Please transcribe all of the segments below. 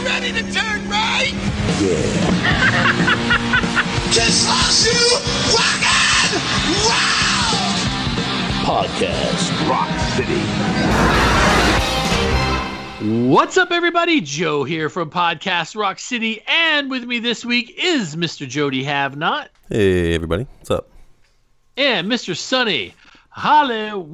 ready to turn right? Yeah. Kiss Horseshoe, rockin'! Wow! Podcast Rock City. What's up, everybody? Joe here from Podcast Rock City, and with me this week is Mr. Jody Have-Not. Hey, everybody. What's up? And Mr. Sonny Hollywood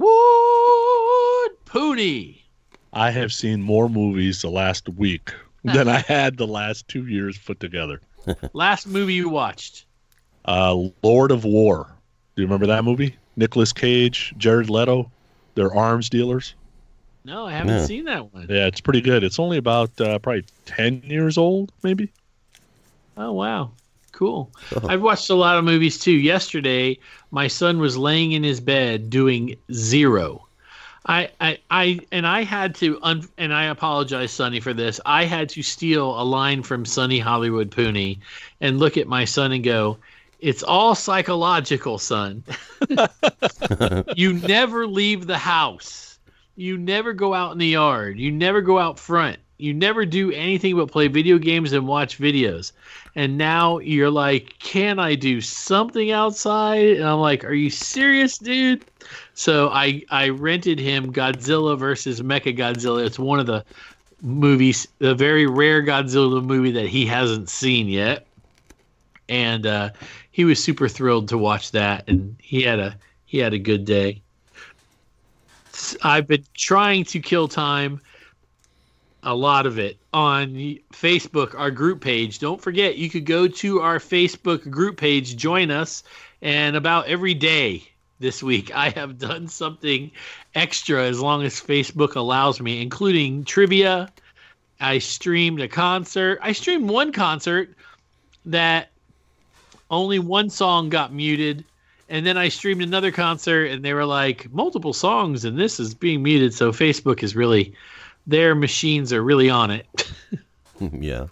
Pooney. I have seen more movies the last week than I had the last 2 years put together. Last movie you watched? Lord of War. Do you remember that movie? Nicolas Cage, Jared Leto. They're arms dealers. No, I haven't seen that one. Yeah, it's pretty good. It's only about probably 10 years old, maybe. Oh, wow. Cool. I've watched a lot of movies, too. Yesterday, my son was laying in his bed doing Zero. I had to, and I apologize, Sonny, for this. I had to steal a line from Sonny Hollywood Pooney and look at my son and go, "It's all psychological, son. You never leave the house. You never go out in the yard. You never go out front. You never do anything but play video games and watch videos. And now you're like, can I do something outside?" And I'm like, are you serious, dude? So I rented him Godzilla versus Mechagodzilla. It's one of the movies, the very rare Godzilla movie that he hasn't seen yet. And he was super thrilled to watch that, and he had a good day. I've been trying to kill time, a lot of it, on Facebook, our group page. Don't forget, you could go to our Facebook group page, join us, and about every day this week I have done something extra as long as Facebook allows me, including trivia. I streamed a concert. I streamed one concert that only one song got muted. And then I streamed another concert, and they were like, multiple songs, and this is being muted. So Facebook is really, their machines are really on it. Yeah.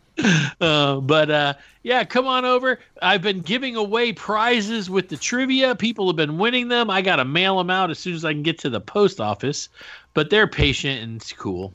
Yeah, come on over. I've been giving away prizes with the trivia. People have been winning them. I got to mail them out as soon as I can get to the post office. But they're patient, and it's cool.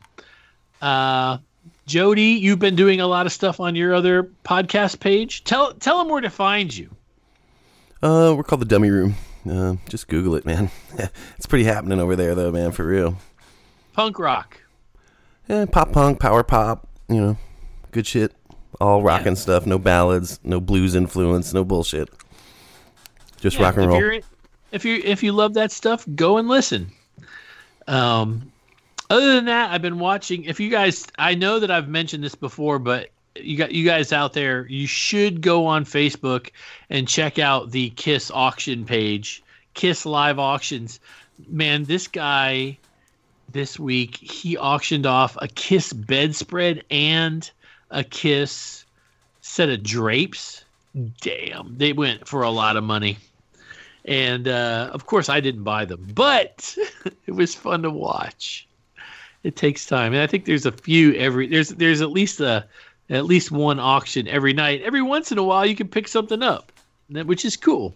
Jody, you've been doing a lot of stuff on your other podcast page. Tell them where to find you. We're called The Dummy Room. Just Google it, man. It's pretty happening over there, though, man, for real. Punk rock. Yeah, pop punk, power pop, good shit. All rockin' stuff, no ballads, no blues influence, no bullshit. Just rock and roll. If you love that stuff, go and listen. Other than that, I've been watching. If you guys, I know that I've mentioned this before, but you guys out there, you should go on Facebook and check out the KISS auction page, KISS Live Auctions. Man, this guy this week, he auctioned off a KISS bedspread and a KISS set of drapes. Damn, they went for a lot of money. And of course, I didn't buy them, but it was fun to watch. It takes time, and I think there's a few there's at least one auction every night. Every once in a while, you can pick something up, which is cool.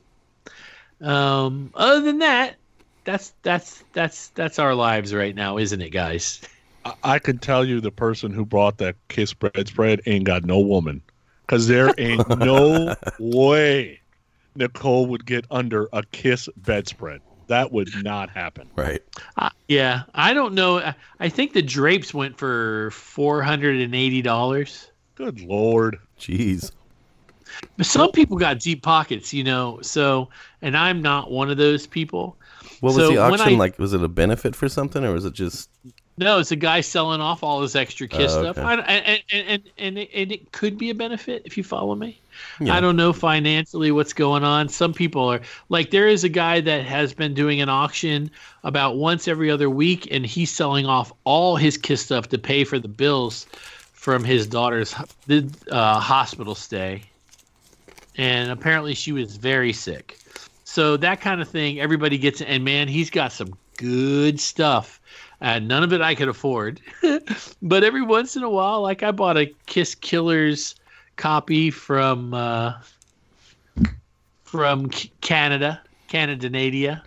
Other than that, that's our lives right now, isn't it, guys? I can tell you the person who brought that KISS bedspread ain't got no woman, because there ain't no way Nicole would get under a KISS bedspread. That would not happen. Right. Yeah, I don't know. I think the drapes went for $480. Good Lord. Jeez. But some people got deep pockets, so, and I'm not one of those people. What was the auction like? Was it a benefit for something, or was it just... No, it's a guy selling off all his extra KISS stuff. Okay. And it could be a benefit, if you follow me. Yeah. I don't know financially what's going on. Some people are like, there is a guy that has been doing an auction about once every other week, and he's selling off all his KISS stuff to pay for the bills from his daughter's hospital stay. And apparently she was very sick. So that kind of thing, everybody gets it. And man, he's got some good stuff. None of it I could afford. But every once in a while, like I bought a KISS Killers copy from Canada, Canadanadia,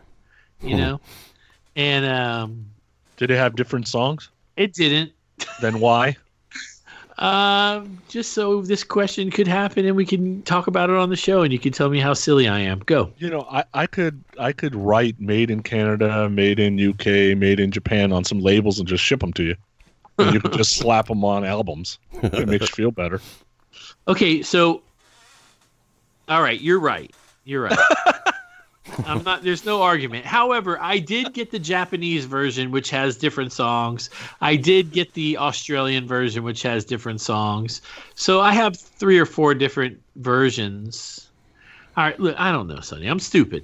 And did it have different songs? It didn't. Then why? Just so this question could happen and we can talk about it on the show and you can tell me how silly I am. Go. You know, I could write made in Canada, made in UK, made in Japan on some labels and just ship them to you. And you could just slap them on albums. It makes you feel better. Okay, so all right, you're right. You're right. There's no argument. However, I did get the Japanese version, which has different songs. I did get the Australian version, which has different songs. So I have 3 or 4 different versions. All right, look, I don't know, Sonny. I'm stupid.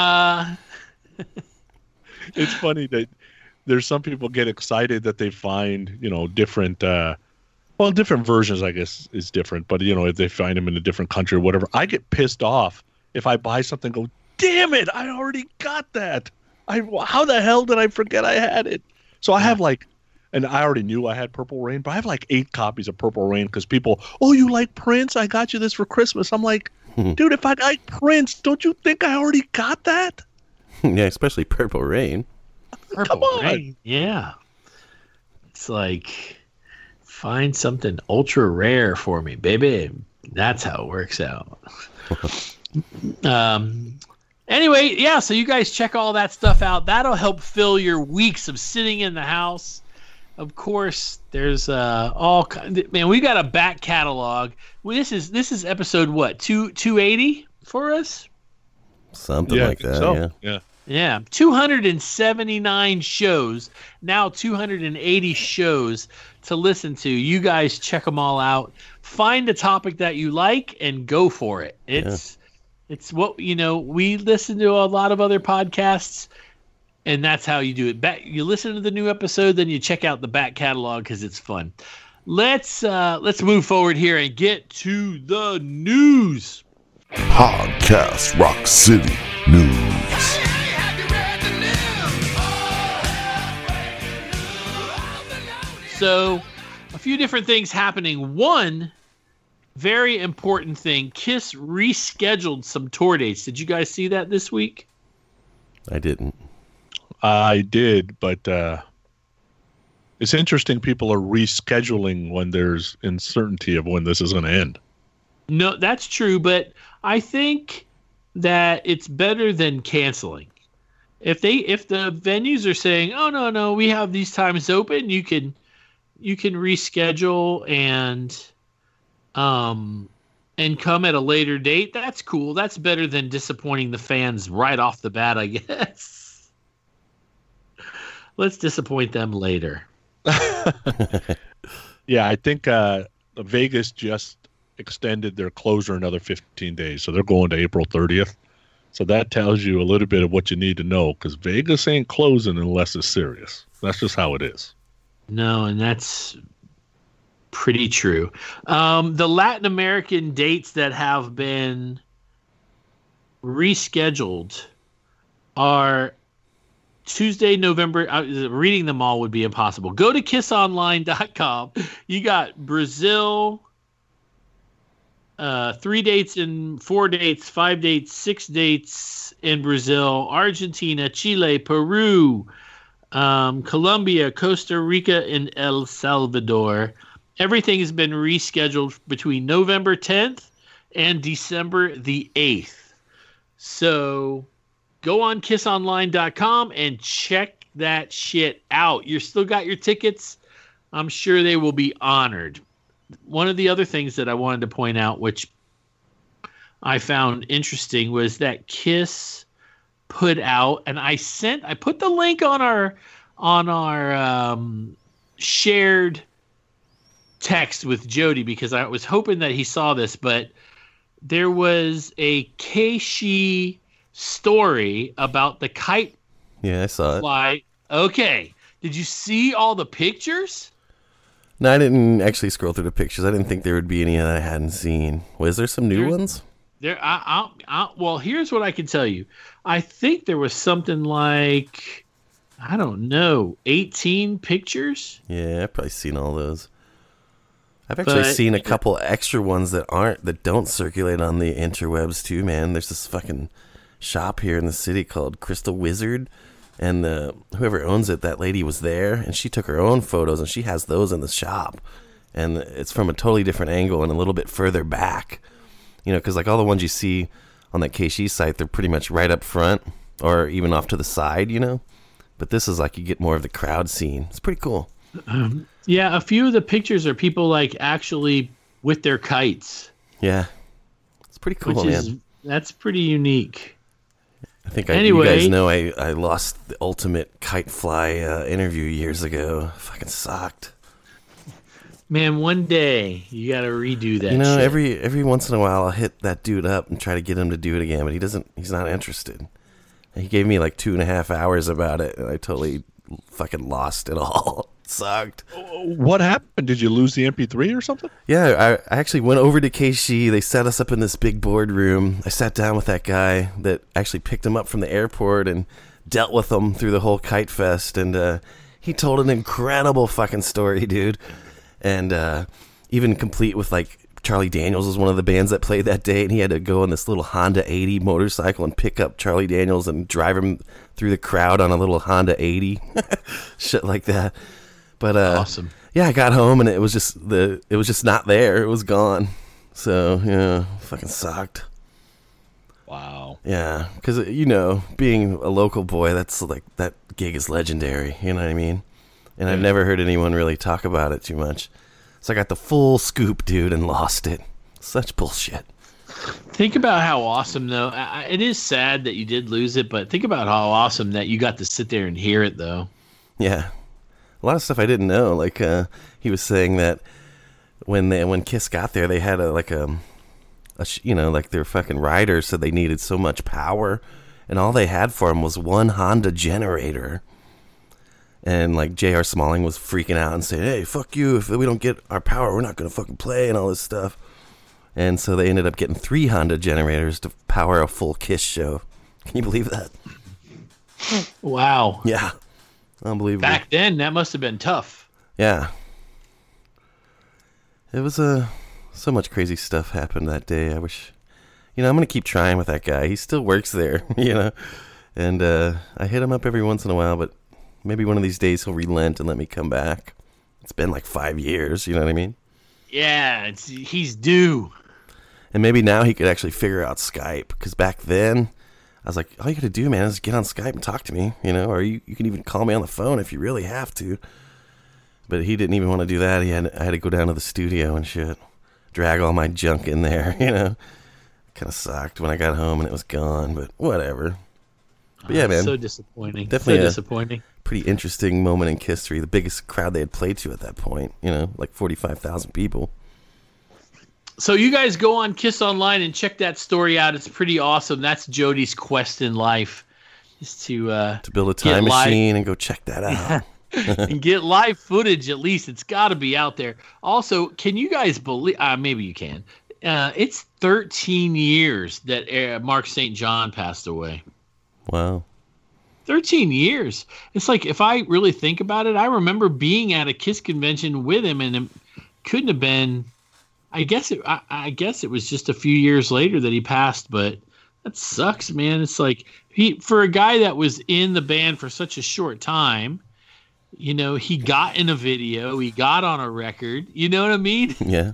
It's funny that there's some people get excited that they find, different, different versions, I guess, is different. But, if they find them in a different country or whatever, I get pissed off if I buy something and go, damn it, I already got that. How the hell did I forget I had it? So I have and I already knew I had Purple Rain, but I have 8 copies of Purple Rain because people, oh, you like Prince? I got you this for Christmas. I'm like, dude, if I like Prince, don't you think I already got that? Yeah, especially Purple Rain. Purple Come on. Rain. Yeah. It's like, find something ultra rare for me, baby. That's how it works out. Anyway, yeah, so you guys check all that stuff out. That'll help fill your weeks of sitting in the house. Of course, there's all kinds. Man, we got a back catalog. Well, this is episode what? 280 for us? Something like that. So. Yeah. Yeah, 279 shows, now 280 shows to listen to. You guys check them all out. Find a topic that you like and go for it. It's what, we listen to a lot of other podcasts, and that's how you do it. You listen to the new episode, then you check out the back catalog because it's fun. Let's move forward here and get to the news. Podcast Rock City News. So, a few different things happening. One very important thing, Kiss rescheduled some tour dates. Did you guys see that this week? I didn't. I did, but it's interesting people are rescheduling when there's uncertainty of when this is going to end. No, that's true, but I think that it's better than canceling. If the venues are saying, "Oh no, we have these times open," you can reschedule and come at a later date. That's cool. That's better than disappointing the fans right off the bat, I guess. Let's disappoint them later. Yeah, I think Vegas just extended their closure another 15 days. So they're going to April 30th. So that tells you a little bit of what you need to know, because Vegas ain't closing unless it's serious. That's just how it is. No, and that's pretty true. The Latin American dates that have been rescheduled are Tuesday, November. Reading them all would be impossible. Go to kissonline.com. You got Brazil, 3 dates and 4 dates, 5 dates, 6 dates in Brazil, Argentina, Chile, Peru, Colombia, Costa Rica, and El Salvador. Everything has been rescheduled between November 10th and December the 8th. So go on kissonline.com and check that shit out. You still got your tickets. I'm sure they will be honored. One of the other things that I wanted to point out, which I found interesting, was that Kiss put out, and I put the link on our shared text with Jody because I was hoping that he saw this, but there was a Keishi story about the kite. Yeah, I saw it. Flight. Okay. Did you see all the pictures? No, I didn't actually scroll through the pictures. I didn't think there would be any that I hadn't seen. Was there some new ones? Well, here's what I can tell you. I think there was something like, I don't know, 18 pictures? Yeah, I've probably seen all those. I've actually seen a couple extra ones that don't circulate on the interwebs too, man. There's this fucking shop here in the city called Crystal Wizard, and whoever owns it, that lady was there, and she took her own photos, and she has those in the shop. and it's from a totally different angle and a little bit further back. Because like all the ones you see on that KC site, they're pretty much right up front or even off to the side, But this is like you get more of the crowd scene. It's pretty cool. Yeah, a few of the pictures are people like actually with their kites. Yeah, it's pretty cool, man. That's pretty unique. I think you guys know I lost the ultimate kite fly interview years ago. Fucking sucked. Man, one day you got to redo that. Shit. Every once in a while I'll hit that dude up and try to get him to do it again, but he's not interested. He gave me like 2.5 hours about it, and I totally fucking lost it all. It sucked. What happened? Did you lose the MP3 or something? Yeah, I actually went over to KC. They set us up in this big boardroom. I sat down with that guy that actually picked him up from the airport and dealt with him through the whole Kite Fest, and he told an incredible fucking story, dude. And even complete with like Charlie Daniels was one of the bands that played that day, and he had to go on this little Honda 80 motorcycle and pick up Charlie Daniels and drive him through the crowd on a little Honda 80. Shit like that. But awesome. Yeah, I got home and it was just not there. It was gone. So, yeah, fucking sucked. Wow. Yeah, cuz being a local boy, that's like that gig is legendary, you know what I mean? And I've never heard anyone really talk about it too much. So I got the full scoop, dude, and lost it. Such bullshit. Think about how awesome, though. It is sad that you did lose it, but think about how awesome that you got to sit there and hear it, though. Yeah. A lot of stuff I didn't know. Like, he was saying that when Kiss got there, they had like their fucking riders said they needed so much power, and all they had for them was one Honda generator. And like J.R. Smalling was freaking out and saying, "Hey, fuck you! If we don't get our power, we're not gonna fucking play," and all this stuff. And so they ended up getting 3 Honda generators to power a full Kiss show. Can you believe that? Wow. Yeah, unbelievable. Back then, that must have been tough. Yeah, it was so much crazy stuff happened that day. I wish, I'm gonna keep trying with that guy. He still works there, and I hit him up every once in a while, but. Maybe one of these days he'll relent and let me come back. It's been like 5 years, you know what I mean? Yeah, he's due. And maybe now he could actually figure out Skype. Because back then, I was like, all you got to do, man, is get on Skype and talk to me, or you can even call me on the phone if you really have to. But he didn't even want to do that. I had to go down to the studio and shit. Drag all my junk in there, Kind of sucked when I got home and it was gone, but whatever. But yeah, man. So disappointing. Definitely so disappointing. Pretty interesting moment in Kiss history. The biggest crowd they had played to at that point, like 45,000 people. So you guys go on Kiss Online and check that story out. It's pretty awesome. That's Jody's quest in life, is to build a time machine and go check that out. And get live footage. At least it's got to be out there. Also, can you guys believe? Maybe you can. It's 13 years that Mark St. John passed away. Wow. 13 years. It's like, if I really think about it, I remember being at a Kiss convention with him, and it couldn't have been. I guess it was just a few years later that he passed, but that sucks, man. It's like for a guy that was in the band for such a short time, he got in a video, he got on a record, you know what I mean? Yeah.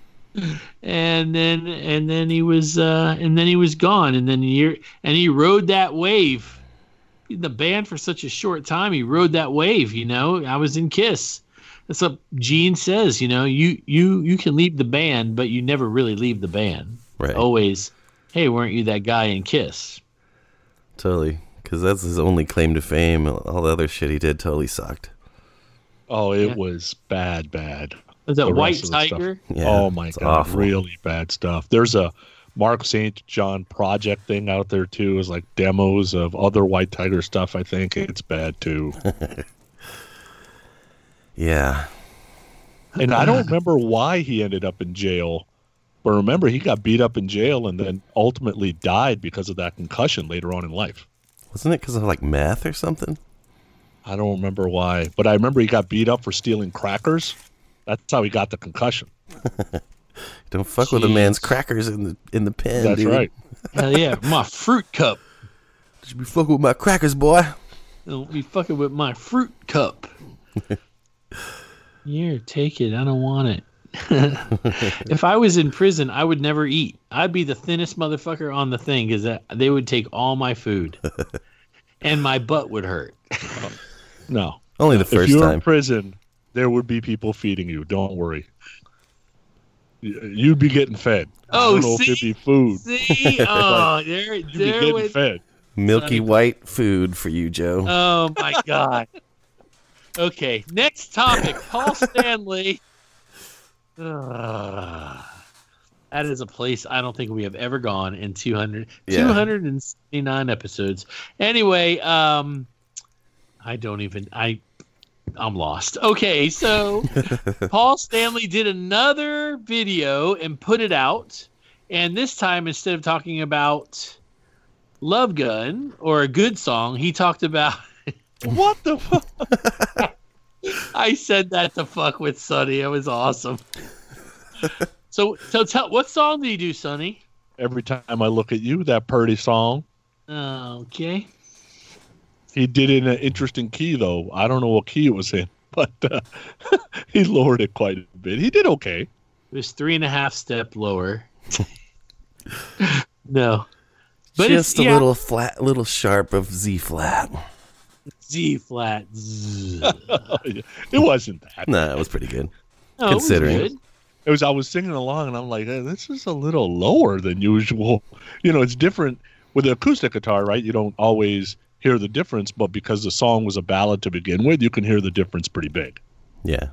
And then he was gone, and then he rode that wave. In the band for such a short time, he rode that wave. I was in Kiss. That's what Gene says. You can leave the band, but you never really leave the band. Right. Always, hey, weren't you that guy in Kiss? Totally, because that's his only claim to fame. All the other shit he did totally sucked. Oh, it was bad. Was that White Tiger? Yeah, oh my God, awful. Really bad stuff. There's a Mark St. John project thing out there too, is like demos of other White Tiger stuff. I think it's bad too. Yeah. And I don't remember why he ended up in jail, but remember he got beat up in jail and then ultimately died because of that concussion later on in life. Wasn't it because of like meth or something? I don't remember why, but I remember he got beat up for stealing crackers. That's how he got the concussion. Don't fuck with a man's crackers in the pen. That's dude. right. Hell yeah, my fruit cup. You be fucking with my crackers, boy. Don't be fucking with my fruit cup. Here, take it. I don't want it. If I was in prison, I would never eat. I'd be the thinnest motherfucker on the thing because they would take all my food, and my butt would hurt. No. Only the first if you're time. in prison, there would be people feeding you. Don't worry. You'd be getting fed. I don't know if it'd be food. See? Oh, You'd be getting fed. Milky white food for you, Joe. Oh my God. Okay, next topic. Paul Stanley. That is a place I don't think we have ever gone in 279 episodes. Anyway, I'm lost. Okay, so Paul Stanley did another video and put it out. And this time, instead of talking about Love Gun or a good song, he talked about What the fuck? I said that to fuck with Sonny. It was awesome. So tell, what song did he do, Sonny? Every time I look at you, that Purdy song. Okay. He did it in an interesting key, though. I don't know what key it was in, but he lowered it quite a bit. He did okay. It was 3.5 step lower. No. But just a little flat, little sharp of Z flat. Z flat. It wasn't that. Nah, it was pretty good. No, considering. it was good. It was. I was singing along, and I'm like, this is a little lower than usual. You know, it's different with the acoustic guitar, right? You don't always hear the difference, but because the song was a ballad to begin with, you can hear the difference pretty big. Yeah.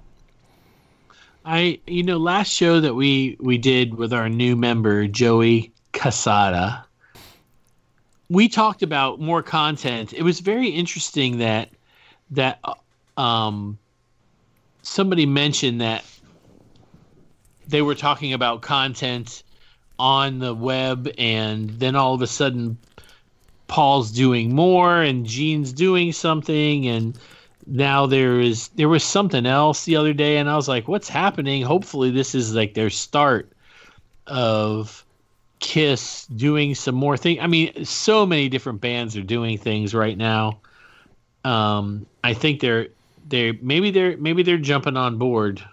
Last show that we did with our new member, Joey Casada, we talked about more content. It was very interesting that somebody mentioned that they were talking about content on the web, and then all of a sudden Paul's doing more and Gene's doing something, and now there was something else the other day, and I was like, what's happening? Hopefully this is like their start of Kiss doing some more things. I mean, so many different bands are doing things right now. I think they're jumping on board.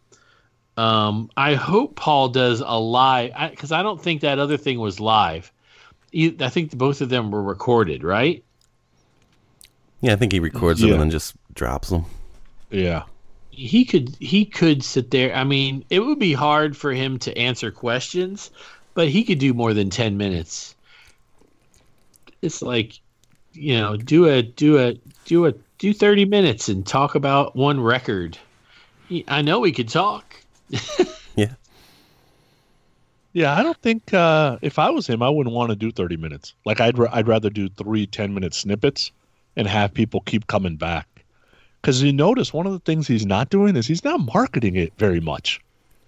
I hope Paul does a live, because I don't think that other thing was live. I think both of them were recorded, right? Yeah, I think he records them and then just drops them. Yeah. He could sit there. I mean, it would be hard for him to answer questions, but he could do more than 10 minutes. It's like, do 30 minutes and talk about one record. I know he could talk. Yeah. Yeah, I don't think if I was him, I wouldn't want to do 30 minutes. Like I'd rather do 3 10-minute snippets and have people keep coming back. Because you notice one of the things he's not doing is he's not marketing it very much.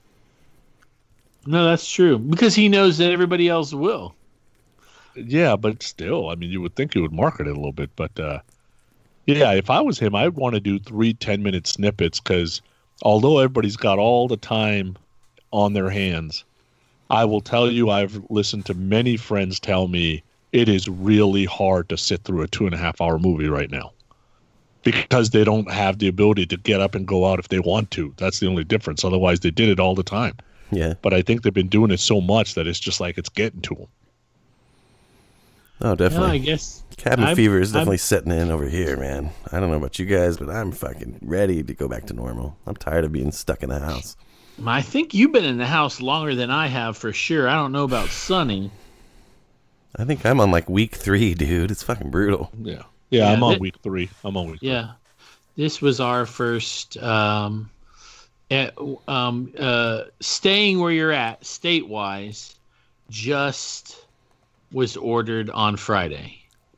No, that's true. Because he knows that everybody else will. Yeah, but still, I mean, you would think he would market it a little bit. But yeah, if I was him, I'd want to do 3 10-minute snippets because although everybody's got all the time on their hands, I will tell you I've listened to many friends tell me it is really hard to sit through a 2.5-hour movie right now because they don't have the ability to get up and go out if they want to. That's the only difference. Otherwise, they did it all the time. Yeah. But I think they've been doing it so much that it's just like it's getting to them. Oh, definitely. No, I guess Cabin fever is definitely setting in over here, man. I don't know about you guys, but I'm fucking ready to go back to normal. I'm tired of being stuck in the house. I think you've been in the house longer than I have for sure. I don't know about Sonny. I think I'm on like week 3, dude. It's fucking brutal. Yeah. Yeah, I'm on week 3. Yeah. This was our first staying where you're at, state-wise, just was ordered on Friday.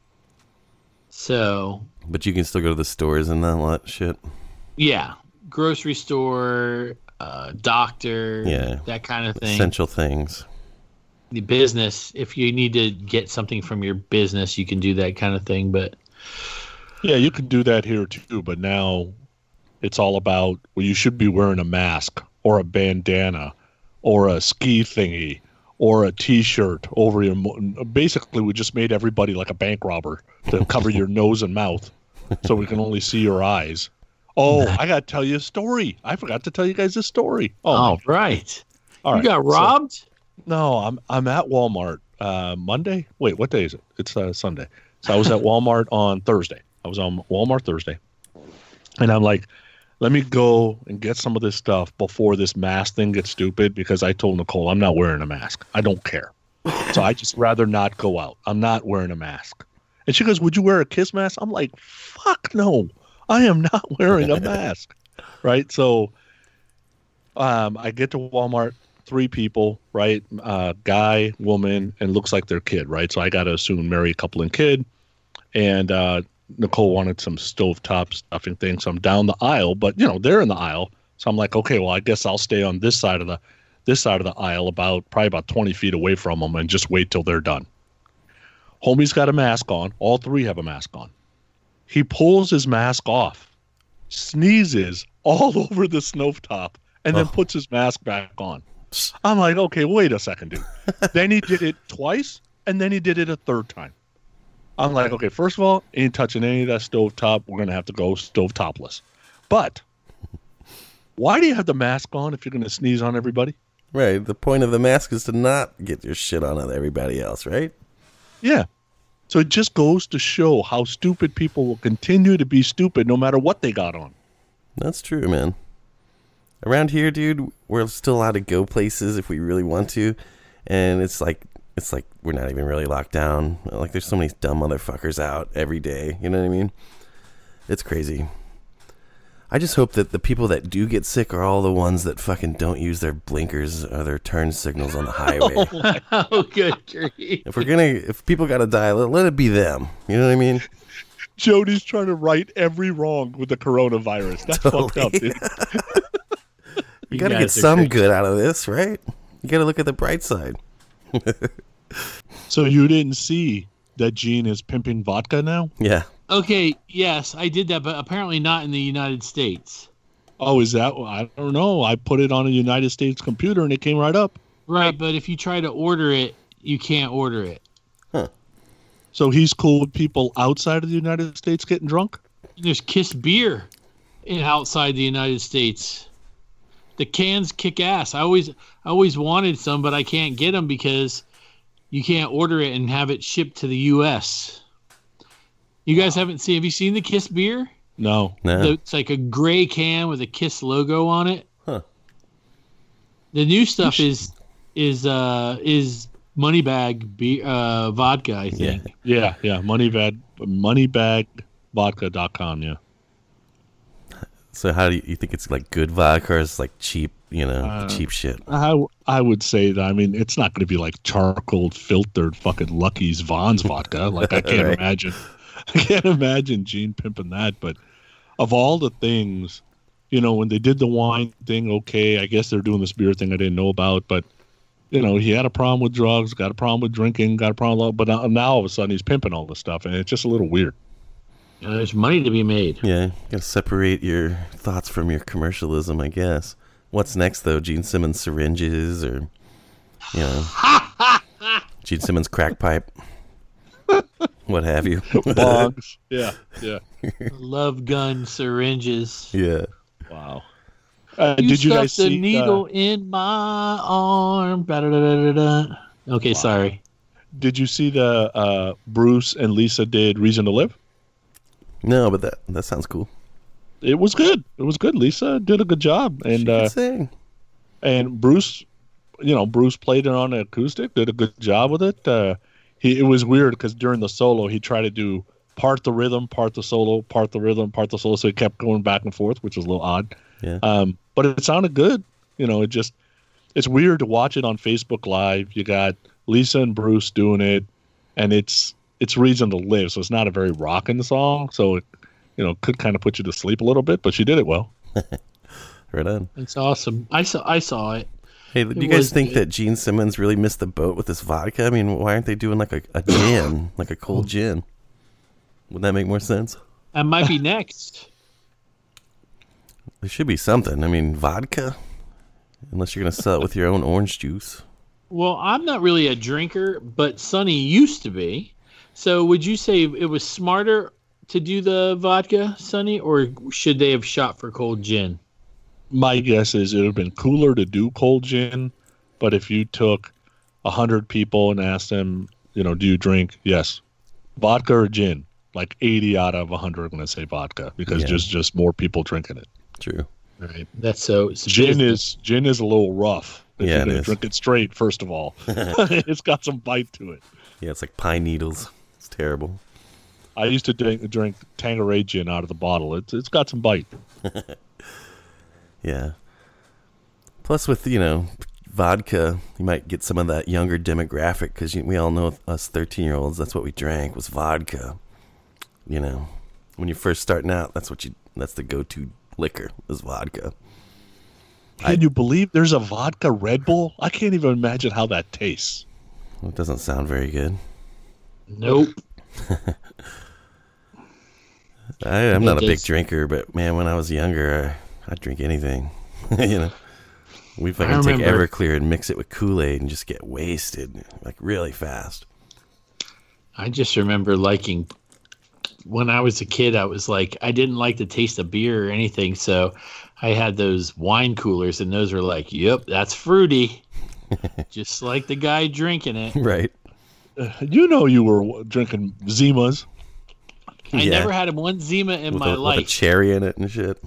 So. But you can still go to the stores and all that shit. Yeah. Grocery store, doctor, that kind of thing. Essential things. The business, if you need to get something from your business, you can do that kind of thing. But yeah, you can do that here too. But now it's all about, well, you should be wearing a mask or a bandana or a ski thingy or a T-shirt over your. Basically, we just made everybody like a bank robber to cover your nose and mouth, so we can only see your eyes. Oh, I got to tell you a story. I forgot to tell you guys a story. Oh, right. All You right. got robbed? No, I'm at Walmart Monday. Wait, what day is it? It's Sunday. So I was at Walmart on Thursday. I was on Walmart Thursday, and I'm like, let me go and get some of this stuff before this mask thing gets stupid. Because I told Nicole I'm not wearing a mask. I don't care. So I just rather not go out. I'm not wearing a mask. And she goes, "Would you wear a Kiss mask?" I'm like, "Fuck no, I am not wearing a mask." Right. So I get to Walmart. 3 people, right? Guy, woman, and looks like their kid, right? So I got to assume married couple and kid. And Nicole wanted some stovetop stuffing thing. So I'm down the aisle, but they're in the aisle. So I'm like, okay, well, I guess I'll stay on this side of the aisle, probably about 20 feet away from them, and just wait till they're done. Homie's got a mask on. All 3 have a mask on. He pulls his mask off, sneezes all over the stovetop, and then puts his mask back on. I'm like, okay, wait a second, dude. Then he did it twice, and then he did it a 3rd time. I'm like, okay, first of all, ain't touching any of that stovetop. We're going to have to go stovetopless. But why do you have the mask on if you're going to sneeze on everybody? Right. The point of the mask is to not get your shit on everybody else, right? Yeah. So it just goes to show how stupid people will continue to be stupid no matter what they got on. That's true, man. Around here, dude, we're still allowed to go places if we really want to, and it's like we're not even really locked down. Like, there's so many dumb motherfuckers out every day. You know what I mean? It's crazy. I just hope that the people that do get sick are all the ones that fucking don't use their blinkers or their turn signals on the highway. Oh, good grief. If people gotta die, let it be them. You know what I mean? Jody's trying to right every wrong with the coronavirus. That's fucked up, dude. You gotta get some good out of this, right? You gotta look at the bright side. So you didn't see that Gene is pimping vodka now? Yeah. Okay, yes, I did that, but apparently not in the United States. Oh, is that? I don't know. I put it on a United States computer and it came right up. Right, but if you try to order it, you can't order it. Huh. So he's cool with people outside of the United States getting drunk? There's Kiss beer outside the United States. The cans kick ass. I always wanted some, but I can't get them because you can't order it and have it shipped to the U.S. You guys have you seen the Kiss beer? No. It's like a gray can with a Kiss logo on it. Huh. The new stuff is Moneybag vodka, I think. Yeah. Moneybagvodka.com, yeah. So how do you think it's like good vodka or it's like cheap, cheap shit? I would say that, I mean, it's not going to be like charcoal filtered fucking Lucky's Vaughn's vodka. Like, I can't Right. imagine Gene pimping that. But of all the things, when they did the wine thing, okay, I guess they're doing this beer thing I didn't know about. But, he had a problem with drugs, got a problem with drinking, got a problem, but now all of a sudden he's pimping all this stuff. And it's just a little weird. There's money to be made. Yeah, you gotta separate your thoughts from your commercialism, I guess. What's next, though? Gene Simmons syringes or, Gene Simmons crack pipe? What have you? Bongs. Yeah. Love gun syringes. Yeah. Wow. Did you guys the see needle in my arm? Da-da-da-da-da-da. Okay, sorry. Did you see the Bruce and Lisa did Reason to Live? No, but that sounds cool. It was good. Lisa did a good job, and She can sing. And Bruce, Bruce played it on the acoustic, did a good job with it. It was weird because during the solo he tried to do part the rhythm, part the solo, part the rhythm, part the solo, so he kept going back and forth, which was a little odd. Yeah. But it sounded good. It's weird to watch it on Facebook Live. You got Lisa and Bruce doing it, and it's Reason to Live, so it's not a very rocking song. So it, could kind of put you to sleep a little bit, but she did it well. Right on. It's awesome. I saw it. Hey, do you guys think that Gene Simmons really missed the boat with this vodka? I mean, why aren't they doing like a gin, like a cold gin? Would that make more sense? That might be next. There should be something. I mean, vodka, unless you're going to sell it with your own orange juice. Well, I'm not really a drinker, but Sonny used to be. So would you say it was smarter to do the vodka, Sonny, or should they have shot for cold gin? My guess is it would have been cooler to do cold gin, but if you took 100 people and asked them, do you drink? Yes. Vodka or gin? Like 80 out of 100 are going to say vodka because just more people drinking it. True. Right. That's so. Gin is a little rough. If Yeah, you're it gonna is. drink it straight, first of all. It's got some bite to it. Yeah, it's like pine needles. It's terrible. I used to drink Tanqueray gin out of the bottle. It's got some bite. Yeah. Plus, with vodka, you might get some of that younger demographic because we all know us 13-year-olds. That's what we drank was vodka. When you're first starting out, that's the go-to liquor is vodka. Can you believe there's a vodka Red Bull? I can't even imagine how that tastes. Well, it doesn't sound very good. Nope. I'm not a big drinker, but man, when I was younger, I'd drink anything. We fucking take Everclear and mix it with Kool-Aid and just get wasted like really fast. I just remember liking when I was a kid. I was like, I didn't like the taste of beer or anything, so I had those wine coolers, and those were like, "Yep, that's fruity," just like the guy drinking it. Right. You were drinking Zimas. I never had one Zima in my life. With a cherry in it and shit.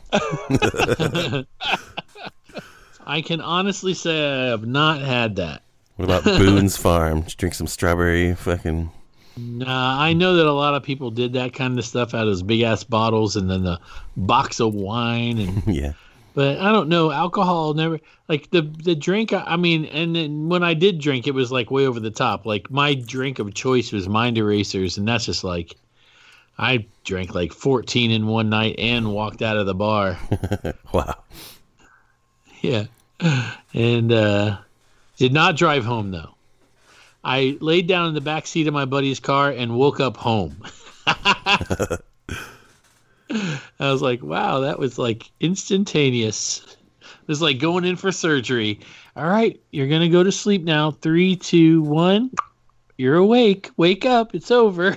I can honestly say I have not had that. What about Boone's Farm? Just drink some strawberry fucking... Nah, I know that a lot of people did that kind of stuff out of those big-ass bottles and then the box of wine. And yeah. But I don't know. Alcohol never... Like, the drink, and then when I did drink, it was, like, way over the top. Like, my drink of choice was Mind Erasers, and that's just, like... I drank, like, 14 in one night and walked out of the bar. Wow. Yeah. And did not drive home, though. I laid down in the back seat of my buddy's car and woke up home. I was like, wow, that was like instantaneous. It was like going in for surgery. All right, you're going to go to sleep now. 3, 2, 1. You're awake. Wake up. It's over.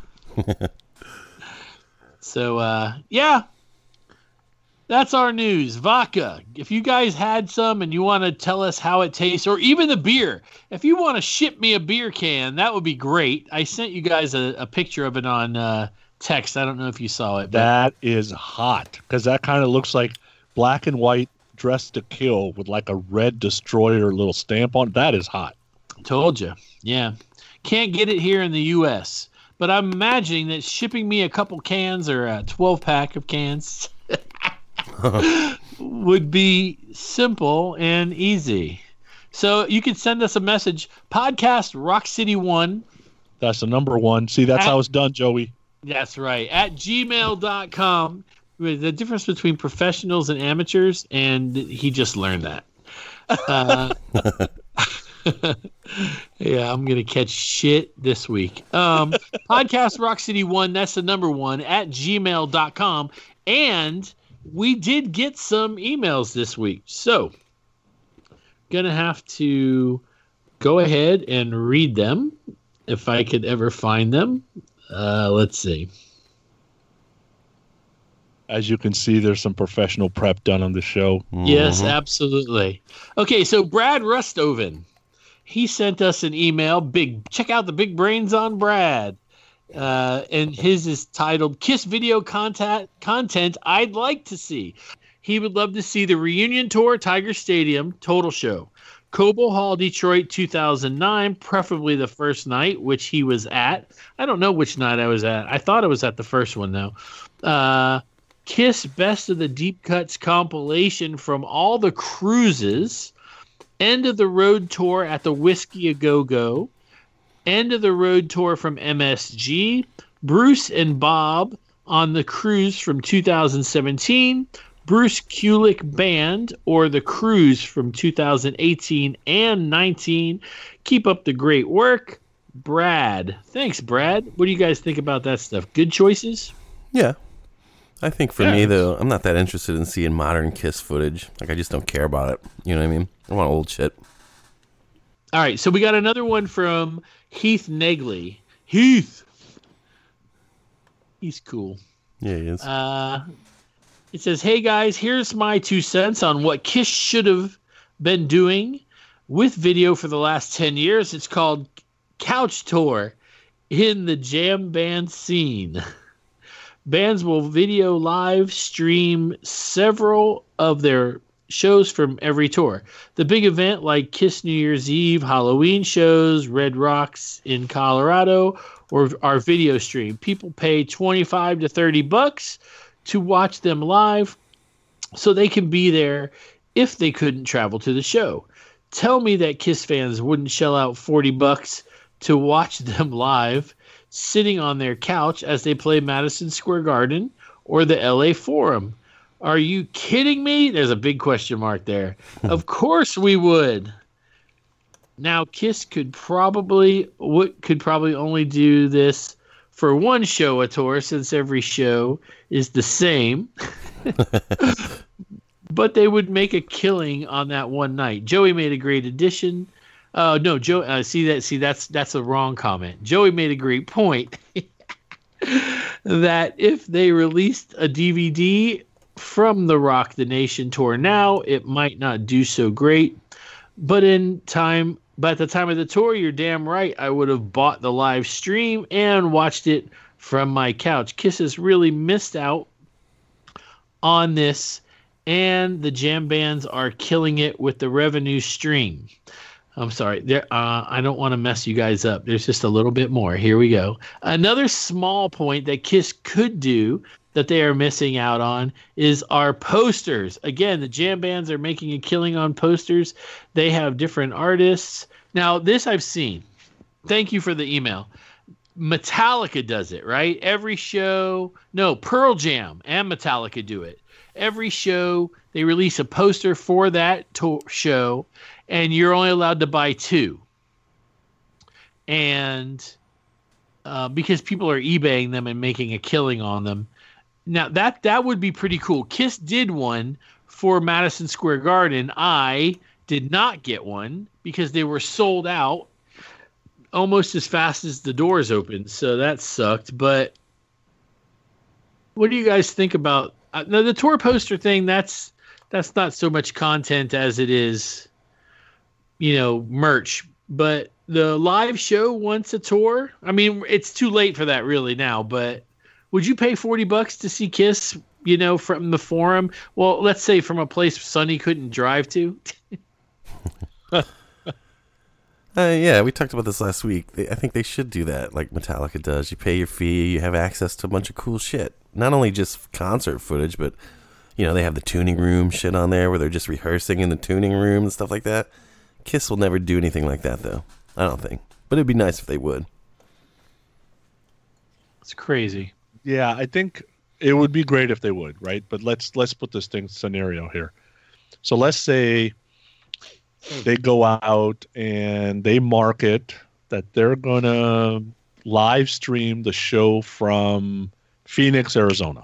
So, yeah. That's our news. Vodka. If you guys had some and you want to tell us how it tastes, or even the beer, if you want to ship me a beer can, that would be great. I sent you guys a picture of it on text. I don't know if you saw it. That is hot because that kind of looks like black and white Dressed to Kill with like a red destroyer little stamp on it. That is hot. Told you. Yeah. Can't get it here in the U.S., but I'm imagining that shipping me a couple cans or a 12-pack of cans would be simple and easy. So you can send us a message, podcast Rock City 1. That's the number 1. See, that's how it's done, Joey. That's right. At gmail.com. The difference between professionals and amateurs, and he just learned that. Yeah, I'm going to catch shit this week. Podcast Rock City 1, that's the number 1, at gmail.com. And we did get some emails this week. So, going to have to go ahead and read them if I could ever find them. Let's see. As you can see, there's some professional prep done on the show. Yes, absolutely. Okay, so Brad Rustoven, he sent us an email. Check out the big brains on Brad. And his is titled Kiss Video Content I'd Like to See. He would love to see the reunion tour, Tiger Stadium, Total Show. Cobo Hall, Detroit, 2009, preferably the first night, which he was at. I don't know which night I was at. I thought I was at the first one, though. Kiss Best of the Deep Cuts compilation from all the cruises. End of the road tour at the Whiskey A Go-Go. End of the road tour from MSG. Bruce and Bob on the cruise from 2017. Bruce Kulick Band or the cruise from 2018 and 19. Keep up the great work. Brad. Thanks, Brad. What do you guys think about that stuff? Good choices? Yeah. I think for me, though, I'm not that interested in seeing modern Kiss footage. Like, I just don't care about it. You know what I mean? I want old shit. All right, so we got another one from Heath Negley. Heath. He's cool. Yeah, he is. It says, "Hey guys, here's my 2 cents on what Kiss should have been doing with video for the last 10 years. It's called Couch Tour in the jam band scene. Bands will video live stream several of their shows from every tour. The big event like Kiss New Year's Eve, Halloween shows, Red Rocks in Colorado, or our video stream. People pay $25 to $30 to watch them live so they can be there if they couldn't travel to the show. Tell me that Kiss fans wouldn't shell out $40 to watch them live sitting on their couch as they play Madison Square Garden or the LA Forum. Are you kidding me?" There's a big question mark there. Of course we would. Now, Kiss could probably only do this for one show a tour, since every show is the same. But they would make a killing on that one night. Joey made a great addition. No, Joe. That's a wrong comment. Joey made a great point that if they released a DVD from the Rock the Nation tour now, it might not do so great. But at the time of the tour, you're damn right, I would have bought the live stream and watched it from my couch. Kiss has really missed out on this, and the jam bands are killing it with the revenue stream. I'm sorry. I don't want to mess you guys up. There's just a little bit more. Here we go. Another small point that Kiss could do that they are missing out on is our posters. Again, the jam bands are making a killing on posters. They have different artists. Now, this I've seen. Thank you for the email. Metallica does it, right? Every show. No, Pearl Jam and Metallica do it. Every show, they release a poster for that show, and you're only allowed to buy 2. And because people are eBaying them and making a killing on them. Now, that would be pretty cool. Kiss did one for Madison Square Garden. I did not get one because they were sold out almost as fast as the doors opened. So that sucked. But what do you guys think about the tour poster thing? That's not so much content as it is, merch. But the live show once a tour, I mean, it's too late for that really now, but would you pay $40 to see Kiss, from the Forum? Well, let's say from a place Sonny couldn't drive to. Yeah, we talked about this last week. I think they should do that like Metallica does. You pay your fee, you have access to a bunch of cool shit. Not only just concert footage, but, they have the tuning room shit on there where they're just rehearsing in the tuning room and stuff like that. Kiss will never do anything like that, though. I don't think. But it'd be nice if they would. It's crazy. Yeah, I think it would be great if they would, right? But let's put this scenario here. So let's say they go out and they market that they're going to live stream the show from Phoenix, Arizona.